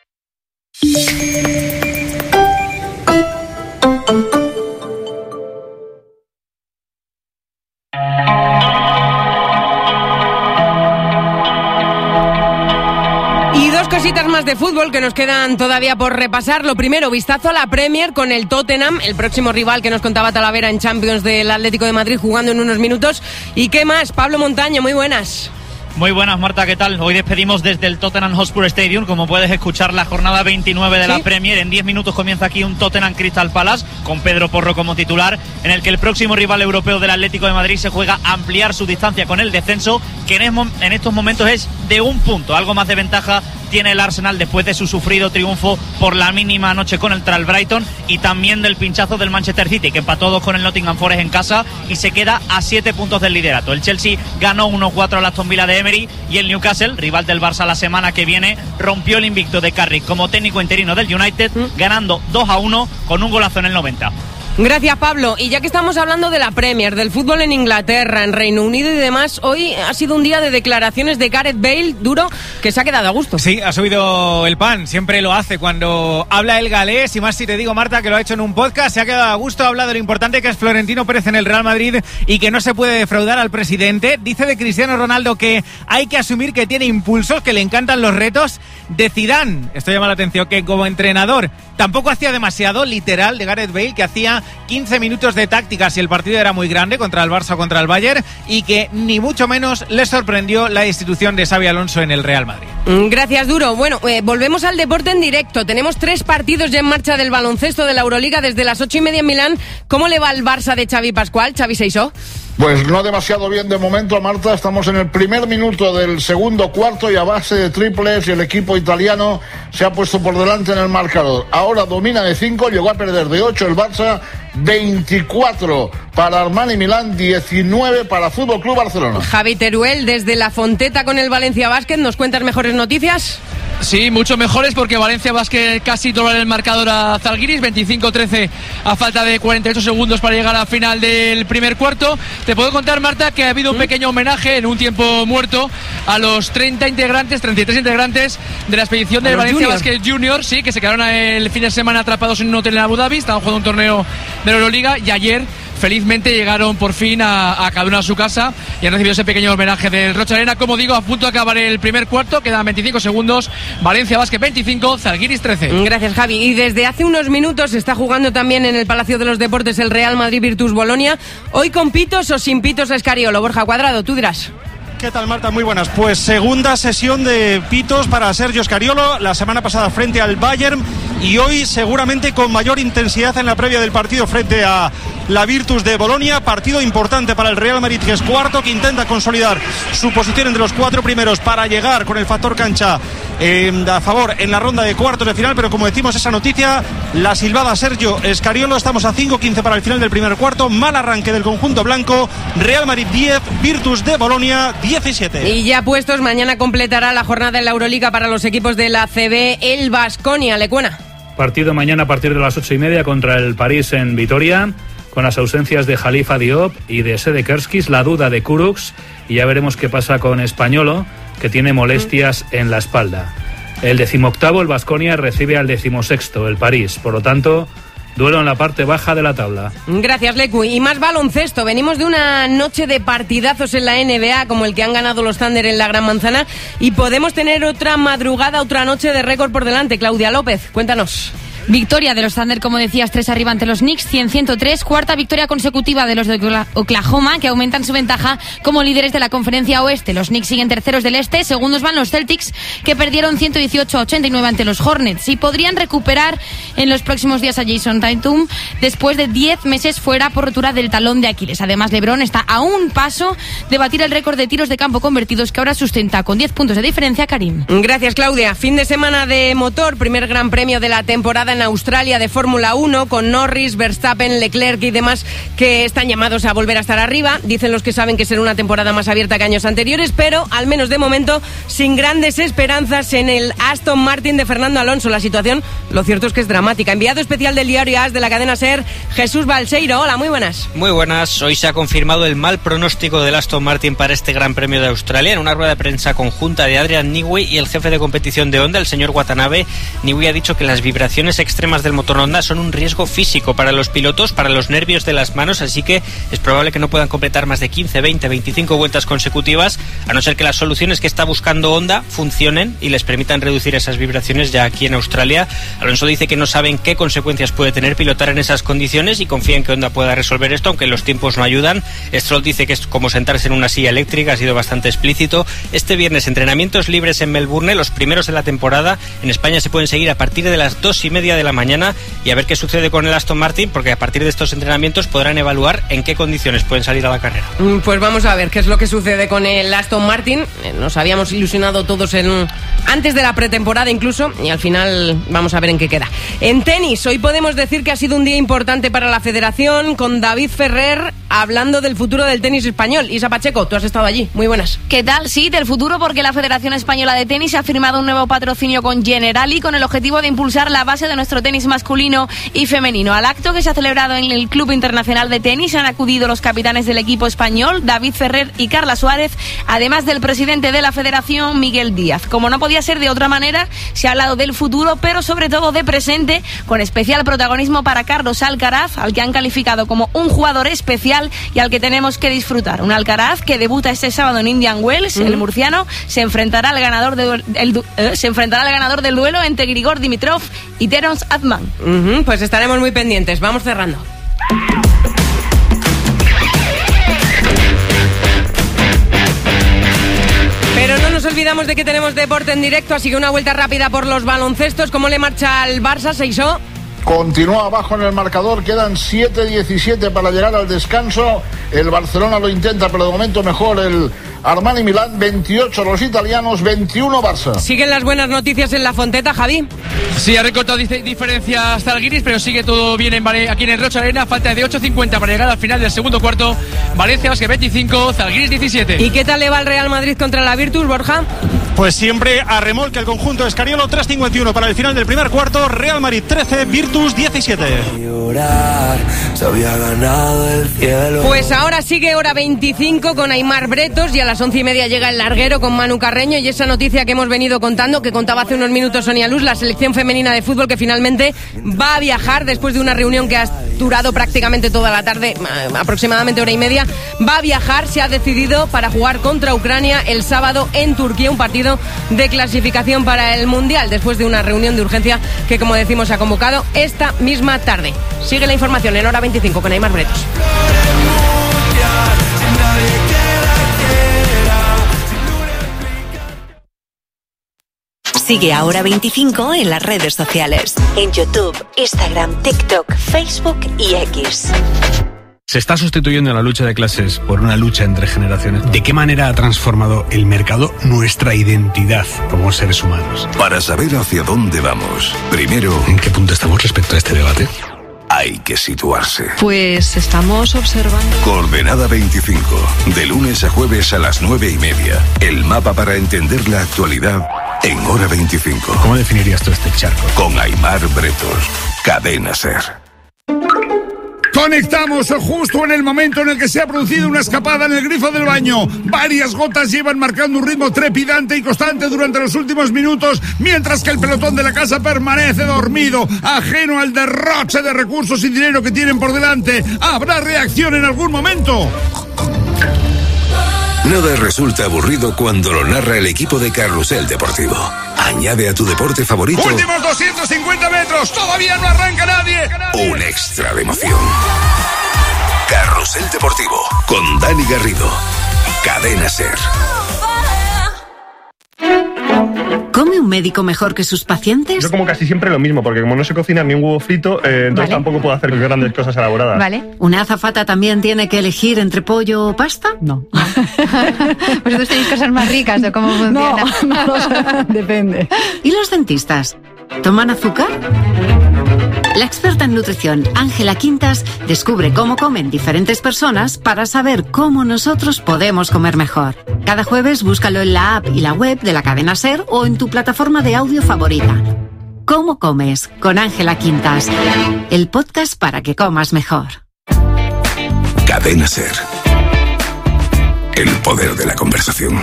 Cositas más de fútbol que nos quedan todavía por repasar. Lo primero, vistazo a la Premier con el Tottenham, el próximo rival que nos contaba Talavera en Champions del Atlético de Madrid, jugando en unos minutos. ¿Y qué más? Pablo Montaño, muy buenas. Muy buenas, Marta, ¿qué tal? Hoy despedimos desde el Tottenham Hotspur Stadium, como puedes escuchar, la jornada 29 de la Premier. En 10 minutos comienza aquí un Tottenham Crystal Palace, con Pedro Porro como titular, en el que el próximo rival europeo del Atlético de Madrid se juega a ampliar su distancia con el descenso, que en estos momentos es de 1 punto. Algo más de ventaja tiene el Arsenal después de su sufrido triunfo por la mínima anoche con el Brighton, y también del pinchazo del Manchester City, que empató 2 con el Nottingham Forest en casa y se queda a 7 puntos del liderato. El Chelsea ganó 1-4 al Aston Villa de Emery, y el Newcastle, rival del Barça la semana que viene, rompió el invicto de Carrick como técnico interino del United, ganando 2-1 con un golazo en el 90. Gracias, Pablo. Y ya que estamos hablando de la Premier, del fútbol en Inglaterra, en Reino Unido y demás, hoy ha sido un día de declaraciones de Gareth Bale, Duro, que se ha quedado a gusto. Sí, ha subido el pan, siempre lo hace cuando habla el galés, y más si te digo, Marta, que lo ha hecho en un podcast, se ha quedado a gusto, habla de lo importante que es Florentino Pérez en el Real Madrid y que no se puede defraudar al presidente. Dice de Cristiano Ronaldo que hay que asumir que tiene impulsos, que le encantan los retos. De Zidane, esto llama la atención, que como entrenador tampoco hacía demasiado, literal, de Gareth Bale, que hacía 15 minutos de táctica si el partido era muy grande, contra el Barça o contra el Bayern, y que ni mucho menos le sorprendió la destitución de Xabi Alonso en el Real Madrid. Gracias, Duro. Bueno, volvemos al deporte en directo. Tenemos 3 partidos ya en marcha del baloncesto de la Euroliga desde las 8:30 en Milán. ¿Cómo le va al Barça de Xavi Pascual, Xavi Seixó? Pues no demasiado bien de momento, Marta. Estamos en el primer minuto del segundo cuarto y a base de triples, y el equipo italiano se ha puesto por delante en el marcador. Ahora domina de 5, llegó a perder de 8 el Barça, 24 para Armani Milán, 19 para Fútbol Club Barcelona. Javi Teruel, desde La Fonteta con el Valencia Basket, ¿nos cuentas mejores noticias? Sí, mucho mejores, porque Valencia Basket casi dobla el marcador a Zalgiris, 25-13 a falta de 48 segundos para llegar al final del primer cuarto. Te puedo contar, Marta, que ha habido un pequeño homenaje en un tiempo muerto a los 33 integrantes de la expedición del Valencia Basket Junior, sí, que se quedaron el fin de semana atrapados en un hotel en Abu Dhabi. Estaban jugando un torneo de la Euroliga y ayer felizmente llegaron por fin a cada uno a su casa y han recibido ese pequeño homenaje del Rocha Arena. Como digo, a punto de acabar el primer cuarto, quedan 25 segundos. Valencia Basket 25, Zalgiris 13. Gracias, Javi. Y desde hace unos minutos se está jugando también en el Palacio de los Deportes el Real Madrid Virtus Bolonia. Hoy con pitos o sin pitos a Escariolo. Borja Cuadrado, tú dirás. ¿Qué tal, Marta? Muy buenas. Pues segunda sesión de pitos para Sergio Scariolo, la semana pasada frente al Bayern y hoy seguramente con mayor intensidad en la previa del partido frente a la Virtus de Bolonia. Partido importante para el Real Madrid, que es cuarto, que intenta consolidar su posición entre los 4 primeros para llegar con el factor cancha a favor en la ronda de cuartos de final. Pero como decimos, esa noticia la silbada Sergio Scariolo. Estamos a 5:15 para el final del primer cuarto. Mal arranque del conjunto blanco. Real Madrid 10, Virtus de Bolonia 17. Y ya puestos, mañana completará la jornada en la Euroliga para los equipos de la CB el Baskonia. Lecuona. Partido mañana a partir de las 8:30 contra el París en Vitoria, con las ausencias de Khalifa Diop y de Sede Kerskis, la duda de Kurucs, y ya veremos qué pasa con Españolo, que tiene molestias en la espalda. El 18º, el Baskonia, recibe al 16º, el París. Por lo tanto, duelo en la parte baja de la tabla. Gracias, Lecu. Y más baloncesto. Venimos de una noche de partidazos en la NBA, como el que han ganado los Thunder en la Gran Manzana, y podemos tener otra madrugada, otra noche de récord por delante. Claudia López, cuéntanos. Victoria de los Thunder, como decías, 3 arriba ante los Knicks, 100-103. Cuarta victoria consecutiva de los de Oklahoma, que aumentan su ventaja como líderes de la conferencia oeste. Los Knicks siguen terceros del este. Segundos van los Celtics, que perdieron 118-89 ante los Hornets. Y podrían recuperar en los próximos días a Jason Tatum, después de 10 meses fuera por rotura del talón de Aquiles. Además, LeBron está a un paso de batir el récord de tiros de campo convertidos, que ahora sustenta con 10 puntos de diferencia Karim. Gracias, Claudia. Fin de semana de motor, primer gran premio de la temporada en Australia de Fórmula 1, con Norris, Verstappen, Leclerc y demás que están llamados a volver a estar arriba. Dicen los que saben que será una temporada más abierta que años anteriores, pero al menos de momento sin grandes esperanzas en el Aston Martin de Fernando Alonso. La situación, lo cierto es que es dramática. Enviado especial del diario AS de la cadena SER, Jesús Balseiro. Hola, muy buenas. Muy buenas. Hoy se ha confirmado el mal pronóstico del Aston Martin para este Gran Premio de Australia. En una rueda de prensa conjunta de Adrian Newey y el jefe de competición de Honda, el señor Watanabe, Newey ha dicho que las vibraciones extremas del motor Honda son un riesgo físico para los pilotos, para los nervios de las manos, así que es probable que no puedan completar más de 15, 20, 25 vueltas consecutivas, a no ser que las soluciones que está buscando Honda funcionen y les permitan reducir esas vibraciones ya aquí en Australia. Alonso dice que no saben qué consecuencias puede tener pilotar en esas condiciones y confía en que Honda pueda resolver esto, aunque los tiempos no ayudan. Stroll dice que es como sentarse en una silla eléctrica, ha sido bastante explícito. Este viernes, entrenamientos libres en Melbourne, los primeros de la temporada. En España se pueden seguir a partir de las 2:30 de la mañana, y a ver qué sucede con el Aston Martin, porque a partir de estos entrenamientos podrán evaluar en qué condiciones pueden salir a la carrera. Pues vamos a ver qué es lo que sucede con el Aston Martin. Nos habíamos ilusionado todos antes de la pretemporada incluso, y al final vamos a ver en qué queda. En tenis, hoy podemos decir que ha sido un día importante para la federación, con David Ferrer hablando del futuro del tenis español. Isa Pacheco, tú has estado allí, muy buenas. ¿Qué tal? Sí, del futuro, porque la Federación Española de Tenis ha firmado un nuevo patrocinio con Generali con el objetivo de impulsar la base de nuestro tenis masculino y femenino. Al acto que se ha celebrado en el Club Internacional de Tenis han acudido los capitanes del equipo español, David Ferrer y Carla Suárez, además del presidente de la Federación, Miguel Díaz. Como no podía ser de otra manera, se ha hablado del futuro, pero sobre todo de presente, con especial protagonismo para Carlos Alcaraz, al que han calificado como un jugador especial y al que tenemos que disfrutar. Un Alcaraz que debuta este sábado en Indian Wells. El murciano se enfrentará al ganador del duelo entre Grigor Dimitrov y Terence Atman. Pues estaremos muy pendientes. Vamos cerrando. Pero no nos olvidamos de que tenemos deporte en directo, así que una vuelta rápida por los baloncestos. ¿Cómo le marcha al Barça, Seixó? Continúa abajo en el marcador, quedan 7:17 para llegar al descanso. El Barcelona lo intenta, pero de momento mejor el Armani Milán. 28 los italianos, 21 Barça. Siguen las buenas noticias en la Fonteta, Javi. Sí, ha recortado diferencia hasta el Guiris, pero sigue todo bien aquí en el Rocha Arena. Falta de 8:50 para llegar al final del segundo cuarto. Valencia Basket 25, Zalgiris 17. ¿Y qué tal le va el Real Madrid contra la Virtus, Borja? Pues siempre a remolque el conjunto de Scariolo. 3:51 para el final del primer cuarto. Real Madrid 13, Virtus 17. se había ganado el cielo. Pues ahora sigue hora 25 con Aimar Bretos y a las 11:30 llega el larguero con Manu Carreño y esa noticia que hemos venido contando, que contaba hace unos minutos Sonia Luz, la selección femenina de fútbol que finalmente va a viajar después de una reunión que ha durado prácticamente toda la tarde, aproximadamente hora y media, va a viajar, se ha decidido para jugar contra Ucrania el sábado en Turquía, un partido de clasificación para el Mundial, después de una reunión de urgencia que, como decimos, se ha convocado esta misma tarde. Sigue la información en hora 25 con Aimar Bretos. Sigue a Hora 25 en las redes sociales, en YouTube, Instagram, TikTok, Facebook y X. Se está sustituyendo la lucha de clases por una lucha entre generaciones. ¿De qué manera ha transformado el mercado nuestra identidad como seres humanos? Para saber hacia dónde vamos, primero, ¿en qué punto estamos respecto a este debate? Hay que situarse. Pues estamos observando. Coordenada 25, de lunes a jueves a las 9:30. El mapa para entender la actualidad en Hora 25. ¿Cómo definirías tú este charco? Con Aimar Bretos, Cadena SER. Conectamos justo en el momento en el que se ha producido una escapada en el grifo del baño. Varias gotas llevan marcando un ritmo trepidante y constante durante los últimos minutos, mientras que el pelotón de la casa permanece dormido, ajeno al derroche de recursos y dinero que tienen por delante. ¿Habrá reacción en algún momento? Nada resulta aburrido cuando lo narra el equipo de Carrusel Deportivo. Añade a tu deporte favorito Últimos 250 metros, todavía no arranca nadie. un extra de emoción. Carrusel Deportivo con Dani Garrido. Cadena SER. ¿Come un médico mejor que sus pacientes? Yo como casi siempre lo mismo, porque como no se cocina ni un huevo frito, entonces tampoco puedo hacer grandes cosas elaboradas. Vale. ¿Una azafata también tiene que elegir entre pollo o pasta? No. ¿Vosotros tenéis cosas más ricas o cómo funciona? No lo sé, depende. ¿Y los dentistas? ¿Toman azúcar? La experta en nutrición, Ángela Quintas, descubre cómo comen diferentes personas para saber cómo nosotros podemos comer mejor. Cada jueves búscalo en la app y la web de la cadena SER o en tu plataforma de audio favorita. ¿Cómo comes? Con Ángela Quintas. El podcast para que comas mejor. Cadena SER. El poder de la conversación.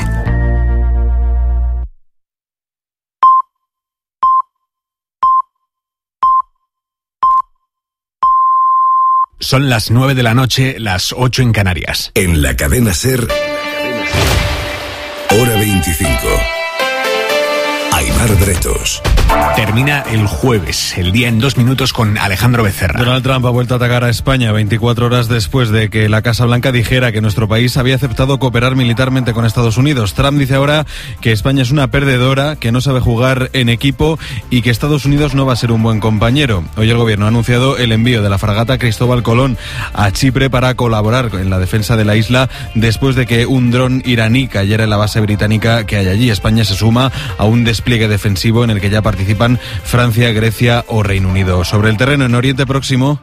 Son las 9 de la noche, las 8 en Canarias. En la cadena SER, Hora 25. Aimar Bretos. Termina el jueves, el día en 2 minutos con Alejandro Becerra. Donald Trump ha vuelto a atacar a España 24 horas después de que la Casa Blanca dijera que nuestro país había aceptado cooperar militarmente con Estados Unidos. Trump dice ahora que España es una perdedora, que no sabe jugar en equipo y que Estados Unidos no va a ser un buen compañero. Hoy el gobierno ha anunciado el envío de la fragata Cristóbal Colón a Chipre para colaborar en la defensa de la isla después de que un dron iraní cayera en la base británica que hay allí. España se suma a un despliegue defensivo en el que ya participan Francia, Grecia o Reino Unido. Sobre el terreno en Oriente Próximo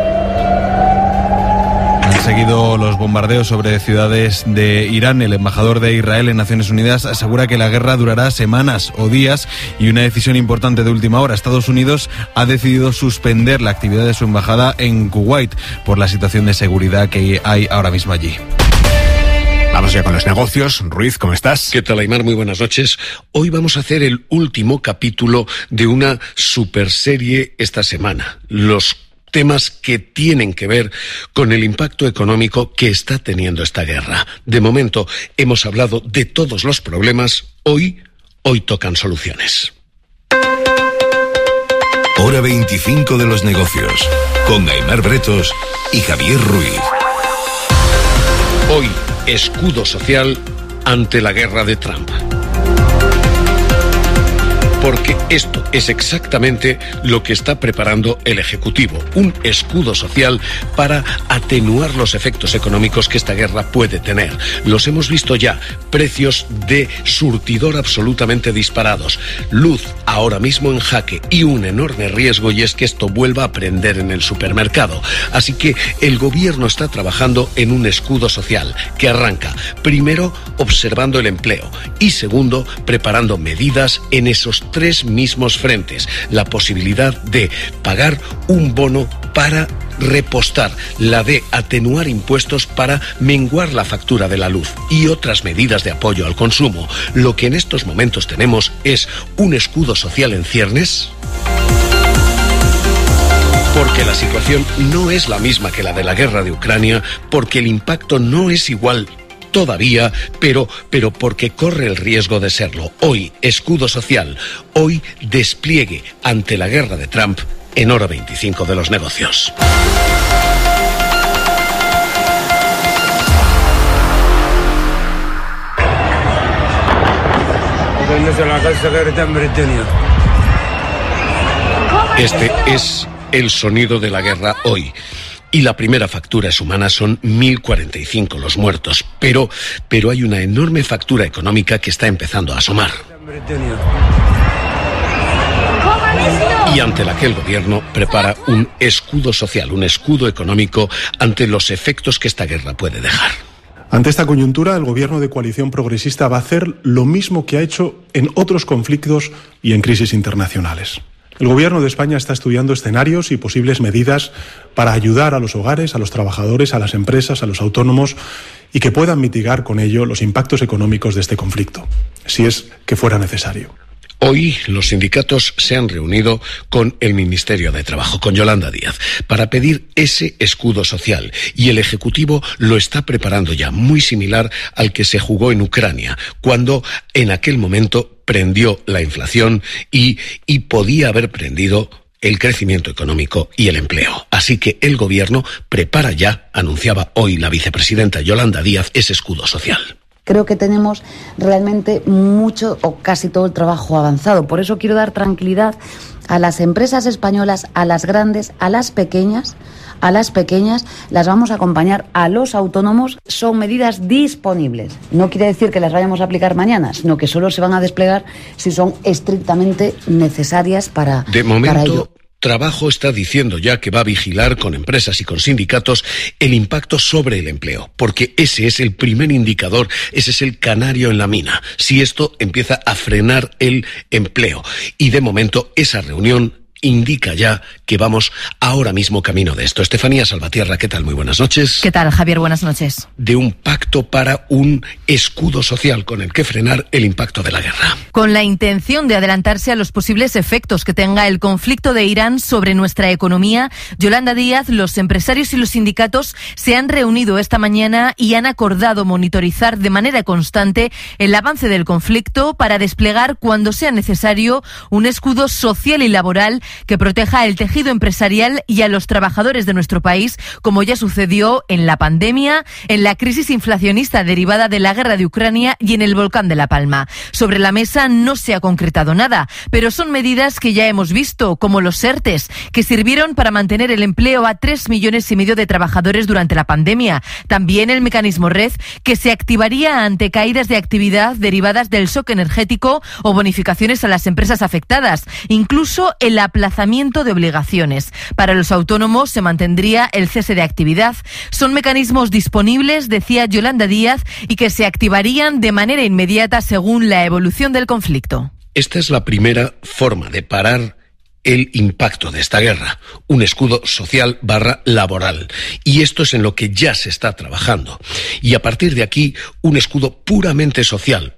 han seguido los bombardeos sobre ciudades de Irán. El embajador de Israel en Naciones Unidas asegura que la guerra durará semanas o días y una decisión importante de última hora. Estados Unidos ha decidido suspender la actividad de su embajada en Kuwait por la situación de seguridad que hay ahora mismo allí. Vamos ya con los negocios. Ruiz, ¿cómo estás? ¿Qué tal, Aimar? Muy buenas noches. Hoy vamos a hacer el último capítulo de una superserie esta semana. Los temas que tienen que ver con el impacto económico que está teniendo esta guerra. De momento hemos hablado de todos los problemas. Hoy tocan soluciones. Hora 25 de los negocios. Con Aimar Bretos y Javier Ruiz. Hoy, escudo social ante la guerra de Trump. Porque esto es exactamente lo que está preparando el Ejecutivo, un escudo social para atenuar los efectos económicos que esta guerra puede tener. Los hemos visto ya, precios de surtidor absolutamente disparados, luz ahora mismo en jaque y un enorme riesgo, y es que esto vuelva a prender en el supermercado. Así que el gobierno está trabajando en un escudo social que arranca, primero, observando el empleo y segundo, preparando medidas en esos 3 mismos frentes. La posibilidad de pagar un bono para repostar, la de atenuar impuestos para menguar la factura de la luz y otras medidas de apoyo al consumo. Lo que en estos momentos tenemos es un escudo social en ciernes. Porque la situación no es la misma que la de la guerra de Ucrania, porque el impacto no es igual todavía, pero porque corre el riesgo de serlo. Hoy, escudo social, hoy despliegue ante la guerra de Trump en hora 25 de los negocios. Este es el sonido de la guerra hoy. Y la primera factura es humana, son 1.045 los muertos. Pero hay una enorme factura económica que está empezando a asomar. Y ante la que el gobierno prepara un escudo social, un escudo económico ante los efectos que esta guerra puede dejar. Ante esta coyuntura, el gobierno de coalición progresista va a hacer lo mismo que ha hecho en otros conflictos y en crisis internacionales. El Gobierno de España está estudiando escenarios y posibles medidas para ayudar a los hogares, a los trabajadores, a las empresas, a los autónomos y que puedan mitigar con ello los impactos económicos de este conflicto, si es que fuera necesario. Hoy los sindicatos se han reunido con el Ministerio de Trabajo, con Yolanda Díaz, para pedir ese escudo social. Y el Ejecutivo lo está preparando ya, muy similar al que se jugó en Ucrania, cuando en aquel momento prendió la inflación y podía haber prendido el crecimiento económico y el empleo. Así que el Gobierno prepara ya, anunciaba hoy la vicepresidenta Yolanda Díaz, ese escudo social. Creo que tenemos realmente mucho o casi todo el trabajo avanzado. Por eso quiero dar tranquilidad a las empresas españolas, a las grandes, a las pequeñas. Las vamos a acompañar. A los autónomos son medidas disponibles. No quiere decir que las vayamos a aplicar mañana, sino que solo se van a desplegar si son estrictamente necesarias para ello. Trabajo está diciendo ya que va a vigilar con empresas y con sindicatos el impacto sobre el empleo, porque ese es el primer indicador, ese es el canario en la mina, si esto empieza a frenar el empleo. Y de momento esa reunión indica ya que vamos ahora mismo camino de esto. Estefanía Salvatierra, ¿qué tal? Muy buenas noches. ¿Qué tal, Javier? Buenas noches. De un pacto para un escudo social con el que frenar el impacto de la guerra. Con la intención de adelantarse a los posibles efectos que tenga el conflicto de Irán sobre nuestra economía, Yolanda Díaz, los empresarios y los sindicatos se han reunido esta mañana y han acordado monitorizar de manera constante el avance del conflicto para desplegar, cuando sea necesario, un escudo social y laboral que proteja el tejido empresarial y a los trabajadores de nuestro país, como ya sucedió en la pandemia, en la crisis inflacionista derivada de la guerra de Ucrania y en el volcán de La Palma. Sobre la mesa no se ha concretado nada, pero son medidas que ya hemos visto, como los ERTES, que sirvieron para mantener el empleo a 3,5 millones de trabajadores durante la pandemia. También el mecanismo RED, que se activaría ante caídas de actividad derivadas del shock energético o bonificaciones a las empresas afectadas, incluso el aplazamiento de obligaciones. Para los autónomos se mantendría el cese de actividad. Son mecanismos disponibles, decía Yolanda Díaz, y que se activarían de manera inmediata según la evolución del conflicto. Esta es la primera forma de parar el impacto de esta guerra, un escudo social / laboral. Y esto es en lo que ya se está trabajando. Y a partir de aquí, un escudo puramente social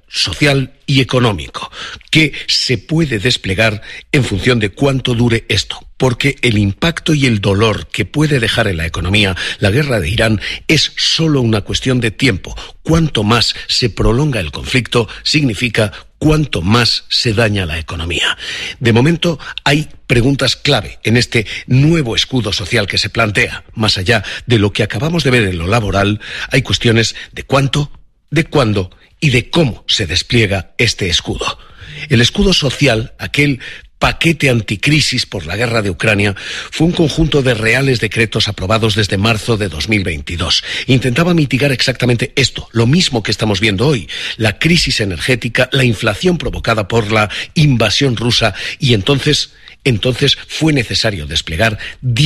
y económico, que se puede desplegar en función de cuánto dure esto. Porque el impacto y el dolor que puede dejar en la economía la guerra de Irán es solo una cuestión de tiempo. Cuanto más se prolonga el conflicto, significa cuanto más se daña la economía. De momento hay preguntas clave en este nuevo escudo social que se plantea. Más allá de lo que acabamos de ver en lo laboral, hay cuestiones de cuánto, de cuándo y de cómo se despliega este escudo. El escudo social, aquel paquete anticrisis por la guerra de Ucrania, fue un conjunto de reales decretos aprobados desde marzo de 2022. Intentaba mitigar exactamente esto, lo mismo que estamos viendo hoy, la crisis energética, la inflación provocada por la invasión rusa, y entonces fue necesario desplegar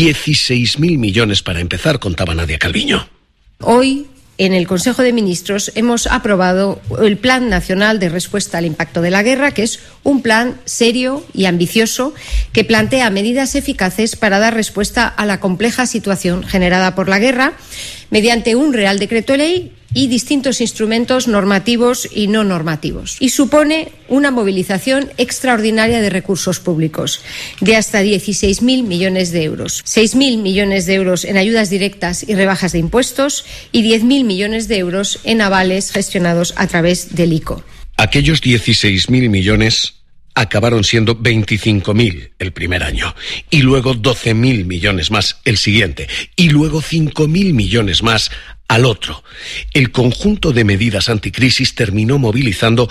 16.000 millones para empezar, contaba Nadia Calviño. Hoy, en el Consejo de Ministros, hemos aprobado el Plan Nacional de Respuesta al Impacto de la Guerra, que es un plan serio y ambicioso que plantea medidas eficaces para dar respuesta a la compleja situación generada por la guerra mediante un Real Decreto Ley y distintos instrumentos normativos y no normativos. Y supone una movilización extraordinaria de recursos públicos de hasta 16.000 millones de euros. 6.000 millones de euros en ayudas directas y rebajas de impuestos y 10.000 millones de euros en avales gestionados a través del ICO. Aquellos 16.000 millones acabaron siendo 25.000 el primer año, y luego 12.000 millones más el siguiente, y luego 5.000 millones más al otro. El conjunto de medidas anticrisis terminó movilizando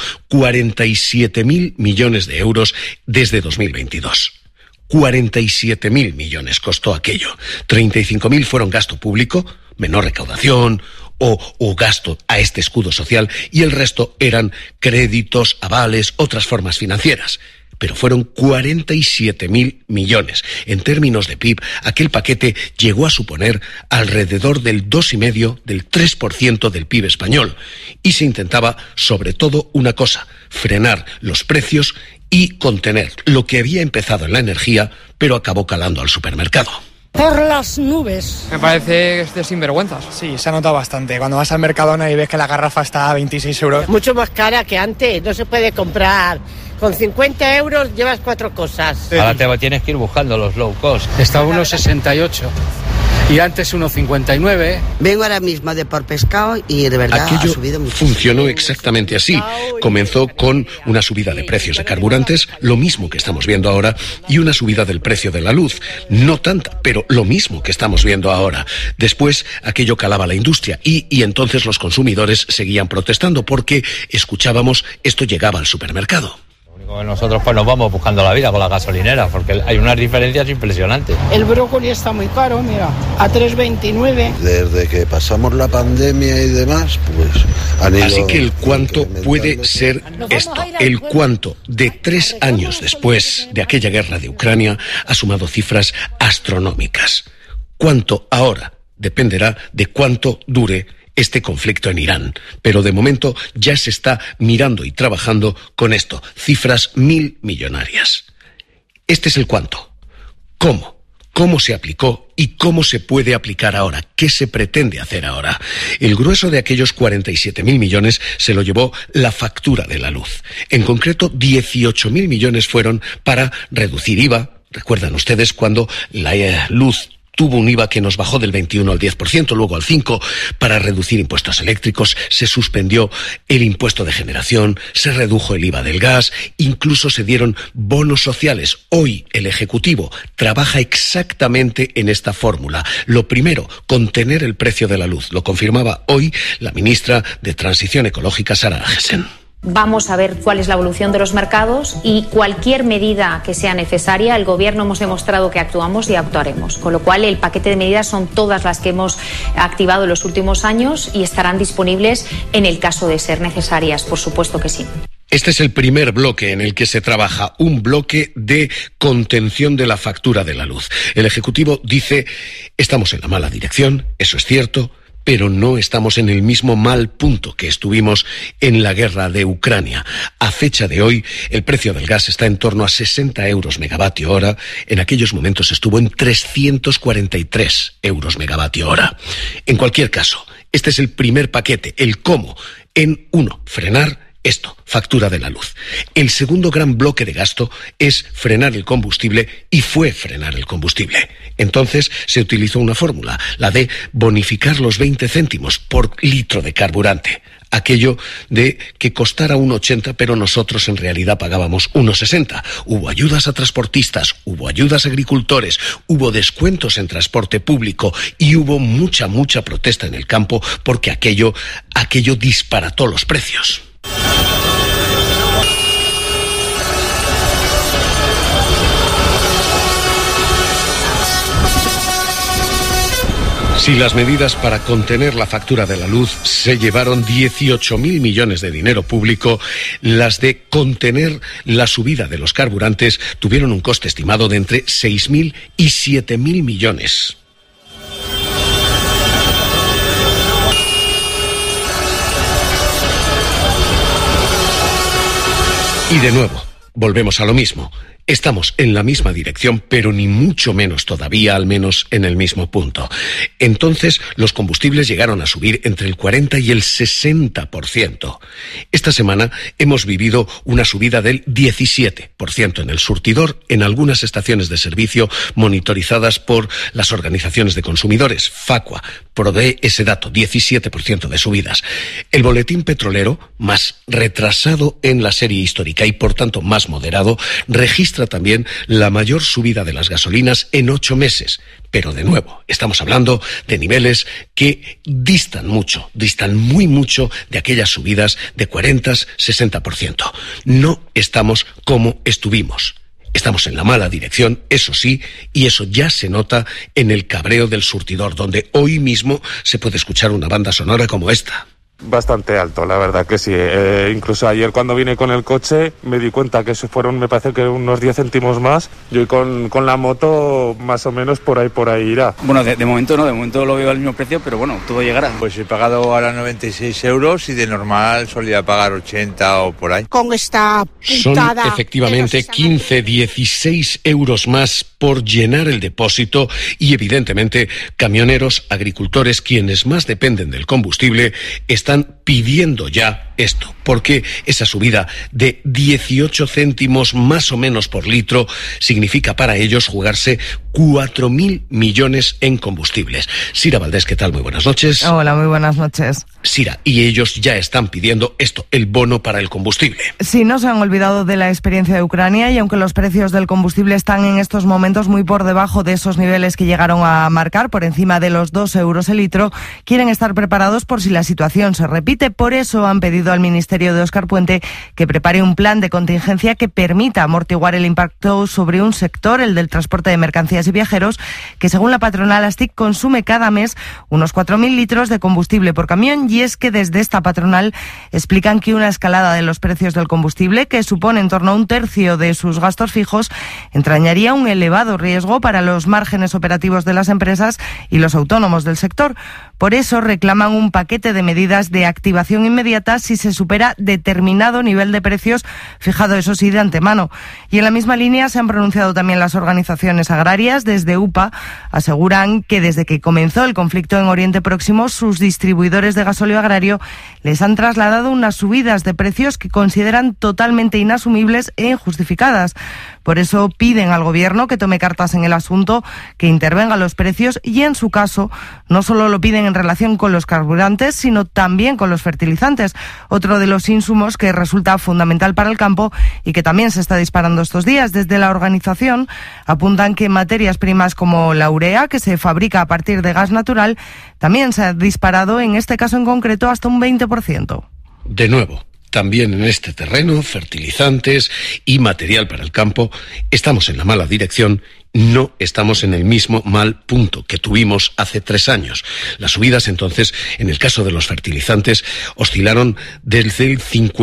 47.000 millones de euros desde 2022. 47.000 millones costó aquello. 35.000 fueron gasto público, menor recaudación o gasto a este escudo social, y el resto eran créditos, avales, otras formas financieras. Pero fueron 47.000 millones. En términos de PIB, aquel paquete llegó a suponer alrededor del 2,5%, del 3% del PIB español. Y se intentaba, sobre todo, una cosa: frenar los precios y contener lo que había empezado en la energía, pero acabó calando al supermercado. Por las nubes. Me parece de sinvergüenzas. Sí, se ha notado bastante. Cuando vas al Mercadona y ves que la garrafa está a 26 euros. Mucho más cara que antes, no se puede comprar. Con 50 euros llevas 4 cosas. Ahora te tienes que ir buscando los low cost. Está a 1,68 y antes 1,59. Vengo ahora mismo de por pescado y de verdad aquello ha subido muchísimo. Funcionó exactamente así. Comenzó con una subida de precios de carburantes, lo mismo que estamos viendo ahora, y una subida del precio de la luz. No tanta, pero lo mismo que estamos viendo ahora. Después aquello calaba la industria y entonces los consumidores seguían protestando porque escuchábamos esto llegaba al supermercado. Nosotros pues nos vamos buscando la vida con las gasolineras, porque hay unas diferencias impresionantes. El brócoli está muy caro, mira, a 3,29. Desde que pasamos la pandemia y demás, pues han ido. Así que el cuánto puede ser esto. El cuánto de 3 años después de aquella guerra de Ucrania ha sumado cifras astronómicas. Cuánto ahora dependerá de cuánto dure este conflicto en Irán. Pero de momento ya se está mirando y trabajando con esto. Cifras 1.000 millonarias. Este es el cuánto. ¿Cómo? ¿Cómo se aplicó y cómo se puede aplicar ahora? ¿Qué se pretende hacer ahora? El grueso de aquellos 47.000 millones se lo llevó la factura de la luz. En concreto, 18.000 millones fueron para reducir IVA. ¿Recuerdan ustedes cuando la luz tuvo un IVA que nos bajó del 21 al 10%, luego al 5%, para reducir impuestos eléctricos? Se suspendió el impuesto de generación, se redujo el IVA del gas, incluso se dieron bonos sociales. Hoy el Ejecutivo trabaja exactamente en esta fórmula. Lo primero, contener el precio de la luz. Lo confirmaba hoy la ministra de Transición Ecológica, Sara Agesen. Vamos a ver cuál es la evolución de los mercados y cualquier medida que sea necesaria, el Gobierno hemos demostrado que actuamos y actuaremos. Con lo cual, el paquete de medidas son todas las que hemos activado en los últimos años y estarán disponibles en el caso de ser necesarias, por supuesto que sí. Este es el primer bloque en el que se trabaja, un bloque de contención de la factura de la luz. El Ejecutivo dice, estamos en la mala dirección, eso es cierto, pero no estamos en el mismo mal punto que estuvimos en la guerra de Ucrania. A fecha de hoy, el precio del gas está en torno a 60 euros megavatio hora. En aquellos momentos estuvo en 343 euros megavatio hora. En cualquier caso, este es el primer paquete, el cómo. En 1, frenar esto, factura de la luz. El segundo gran bloque de gasto es frenar el combustible, y fue frenar el combustible. Entonces se utilizó una fórmula, la de bonificar los 20 céntimos por litro de carburante. Aquello de que costara 1,80, pero nosotros en realidad pagábamos 1,60. Hubo ayudas a transportistas, hubo ayudas a agricultores, hubo descuentos en transporte público y hubo mucha protesta en el campo porque aquello disparató los precios. Si las medidas para contener la factura de la luz se llevaron 18.000 millones de dinero público, las de contener la subida de los carburantes tuvieron un coste estimado de entre 6.000 y 7.000 millones. Y de nuevo, volvemos a lo mismo. Estamos en la misma dirección, pero ni mucho menos todavía, al menos en el mismo punto. Entonces, los combustibles llegaron a subir entre el 40 y el 60%. Esta semana hemos vivido una subida del 17% en el surtidor en algunas estaciones de servicio monitorizadas por las organizaciones de consumidores. Facua provee ese dato, 17% de subidas. El boletín petrolero, más retrasado en la serie histórica y por tanto más moderado, registra también la mayor subida de las gasolinas en 8 meses. Pero de nuevo, estamos hablando de niveles que distan muy mucho de aquellas subidas de 40-60%. No estamos como estuvimos. Estamos en la mala dirección, eso sí, y eso ya se nota en el cabreo del surtidor, donde hoy mismo se puede escuchar una banda sonora como esta. Bastante alto, la verdad que sí. Incluso ayer cuando vine con el coche me di cuenta que fueron, me parece que unos 10 céntimos más. Yo con la moto más o menos por ahí irá. Bueno, de momento no, de momento lo veo al mismo precio, pero bueno, todo llegará. Pues he pagado ahora 96 euros y de normal solía pagar 80 o por ahí. Con esta putada... Son efectivamente 15, 16 euros más por llenar el depósito y evidentemente camioneros, agricultores, quienes más dependen del combustible, están pidiendo ya esto, porque esa subida de 18 céntimos más o menos por litro significa para ellos jugarse 4.000 millones en combustibles. Sira Valdés, ¿qué tal? Muy buenas noches. Hola, muy buenas noches. Sira, y ellos ya están pidiendo esto, el bono para el combustible. Sí, no se han olvidado de la experiencia de Ucrania y aunque los precios del combustible están en estos momentos muy por debajo de esos niveles que llegaron a marcar, por encima de los 2 euros el litro, quieren estar preparados por si la situación se repite. Por eso han pedido al Ministerio de Óscar Puente que prepare un plan de contingencia que permita amortiguar el impacto sobre un sector, el del transporte de mercancías y viajeros, que según la patronal ASTIC consume cada mes unos 4.000 litros de combustible por camión. Y es que desde esta patronal explican que una escalada de los precios del combustible, que supone en torno a 1/3 de sus gastos fijos, entrañaría un elevado riesgo para los márgenes operativos de las empresas y los autónomos del sector. Por eso reclaman un paquete de medidas de activación inmediata si se supera determinado nivel de precios, fijado eso sí de antemano. Y en la misma línea se han pronunciado también las organizaciones agrarias. Desde UPA aseguran que desde que comenzó el conflicto en Oriente Próximo, sus distribuidores de gasóleo agrario les han trasladado unas subidas de precios que consideran totalmente inasumibles e injustificadas. Por eso piden al Gobierno que tome cartas en el asunto, que intervenga los precios y, en su caso, no solo lo piden en relación con los carburantes, sino también con los fertilizantes, otro de los insumos que resulta fundamental para el campo y que también se está disparando estos días. Desde la organización apuntan que materias primas como la urea, que se fabrica a partir de gas natural, también se ha disparado, en este caso en concreto, hasta un 20%. De nuevo, también en este terreno, fertilizantes y material para el campo, estamos en la mala dirección. No estamos en el mismo mal punto que tuvimos hace 3 años. Las subidas, entonces, en el caso de los fertilizantes, oscilaron desde el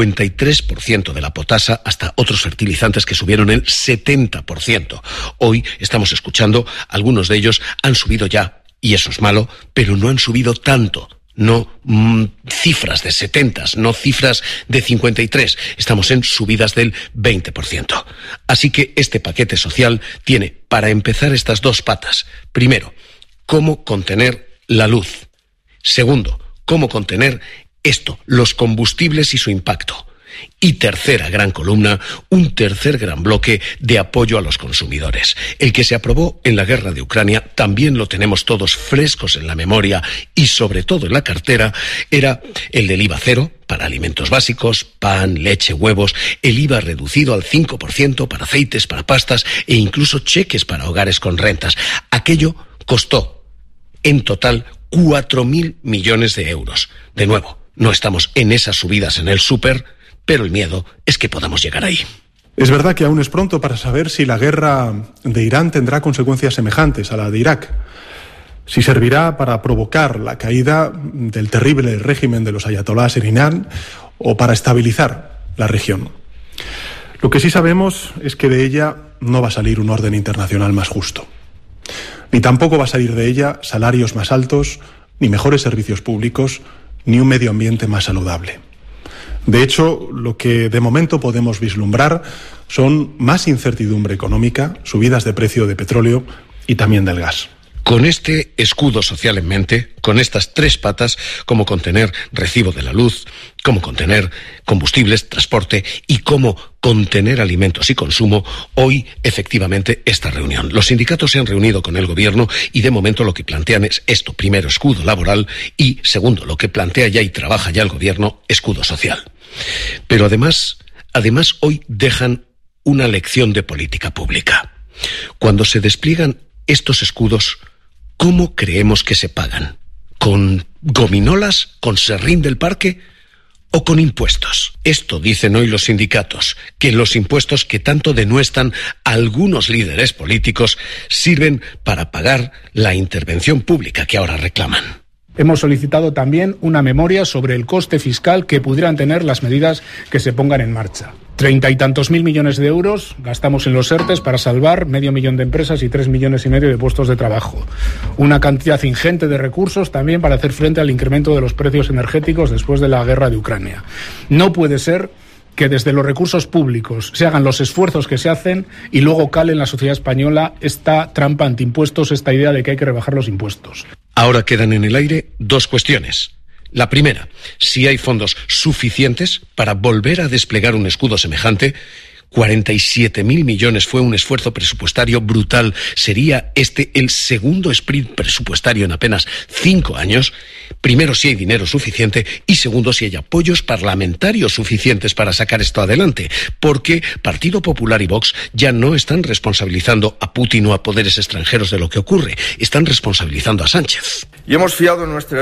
53% de la potasa hasta otros fertilizantes que subieron el 70%. Hoy estamos escuchando, algunos de ellos han subido ya, y eso es malo, pero no han subido tanto. No cifras de 70, no cifras de 53. Estamos en subidas del 20%. Así que este paquete social tiene, para empezar, estas 2 patas. Primero, cómo contener la luz. Segundo, cómo contener los combustibles y su impacto. Y tercera gran columna, un tercer gran bloque de apoyo a los consumidores. El que se aprobó en la guerra de Ucrania, también lo tenemos todos frescos en la memoria y sobre todo en la cartera, era el del IVA cero para alimentos básicos, pan, leche, huevos, el IVA reducido al 5% para aceites, para pastas e incluso cheques para hogares con rentas. Aquello costó en total 4.000 millones de euros. De nuevo, no estamos en esas subidas en el súper, pero el miedo es que podamos llegar ahí. Es verdad que aún es pronto para saber si la guerra de Irán tendrá consecuencias semejantes a la de Irak, si servirá para provocar la caída del terrible régimen de los ayatolás en Irán o para estabilizar la región. Lo que sí sabemos es que de ella no va a salir un orden internacional más justo, ni tampoco va a salir de ella salarios más altos, ni mejores servicios públicos, ni un medio ambiente más saludable. De hecho, lo que de momento podemos vislumbrar son más incertidumbre económica, subidas de precio de petróleo y también del gas. Con este escudo social en mente, con estas tres patas, cómo contener recibo de la luz, cómo contener combustibles, transporte y cómo contener alimentos y consumo, hoy efectivamente esta reunión. Los sindicatos se han reunido con el gobierno y de momento lo que plantean es esto: primero, escudo laboral, y segundo, lo que plantea ya y trabaja ya el gobierno, escudo social. Pero además hoy dejan una lección de política pública. Cuando se despliegan estos escudos, ¿cómo creemos que se pagan? ¿Con gominolas? ¿Con serrín del parque? ¿O con impuestos? Esto dicen hoy los sindicatos, que los impuestos que tanto denuestan algunos líderes políticos sirven para pagar la intervención pública que ahora reclaman. Hemos solicitado también una memoria sobre el coste fiscal que pudieran tener las medidas que se pongan en marcha. 30 y tantos mil millones de euros gastamos en los ERTEs para salvar 500.000 de empresas y 3,5 millones de puestos de trabajo. Una cantidad ingente de recursos también para hacer frente al incremento de los precios energéticos después de la guerra de Ucrania. No puede ser que desde los recursos públicos se hagan los esfuerzos que se hacen y luego cale en la sociedad española esta trampa antiimpuestos, esta idea de que hay que rebajar los impuestos. Ahora quedan en el aire dos cuestiones. La primera, si hay fondos suficientes para volver a desplegar un escudo semejante. 47.000 millones fue un esfuerzo presupuestario brutal. ¿Sería este el segundo sprint presupuestario en apenas 5 años? Primero, si hay dinero suficiente, y segundo, si hay apoyos parlamentarios suficientes para sacar esto adelante, porque Partido Popular y Vox ya no están responsabilizando a Putin o a poderes extranjeros de lo que ocurre, están responsabilizando a Sánchez. Y hemos fiado en nuestra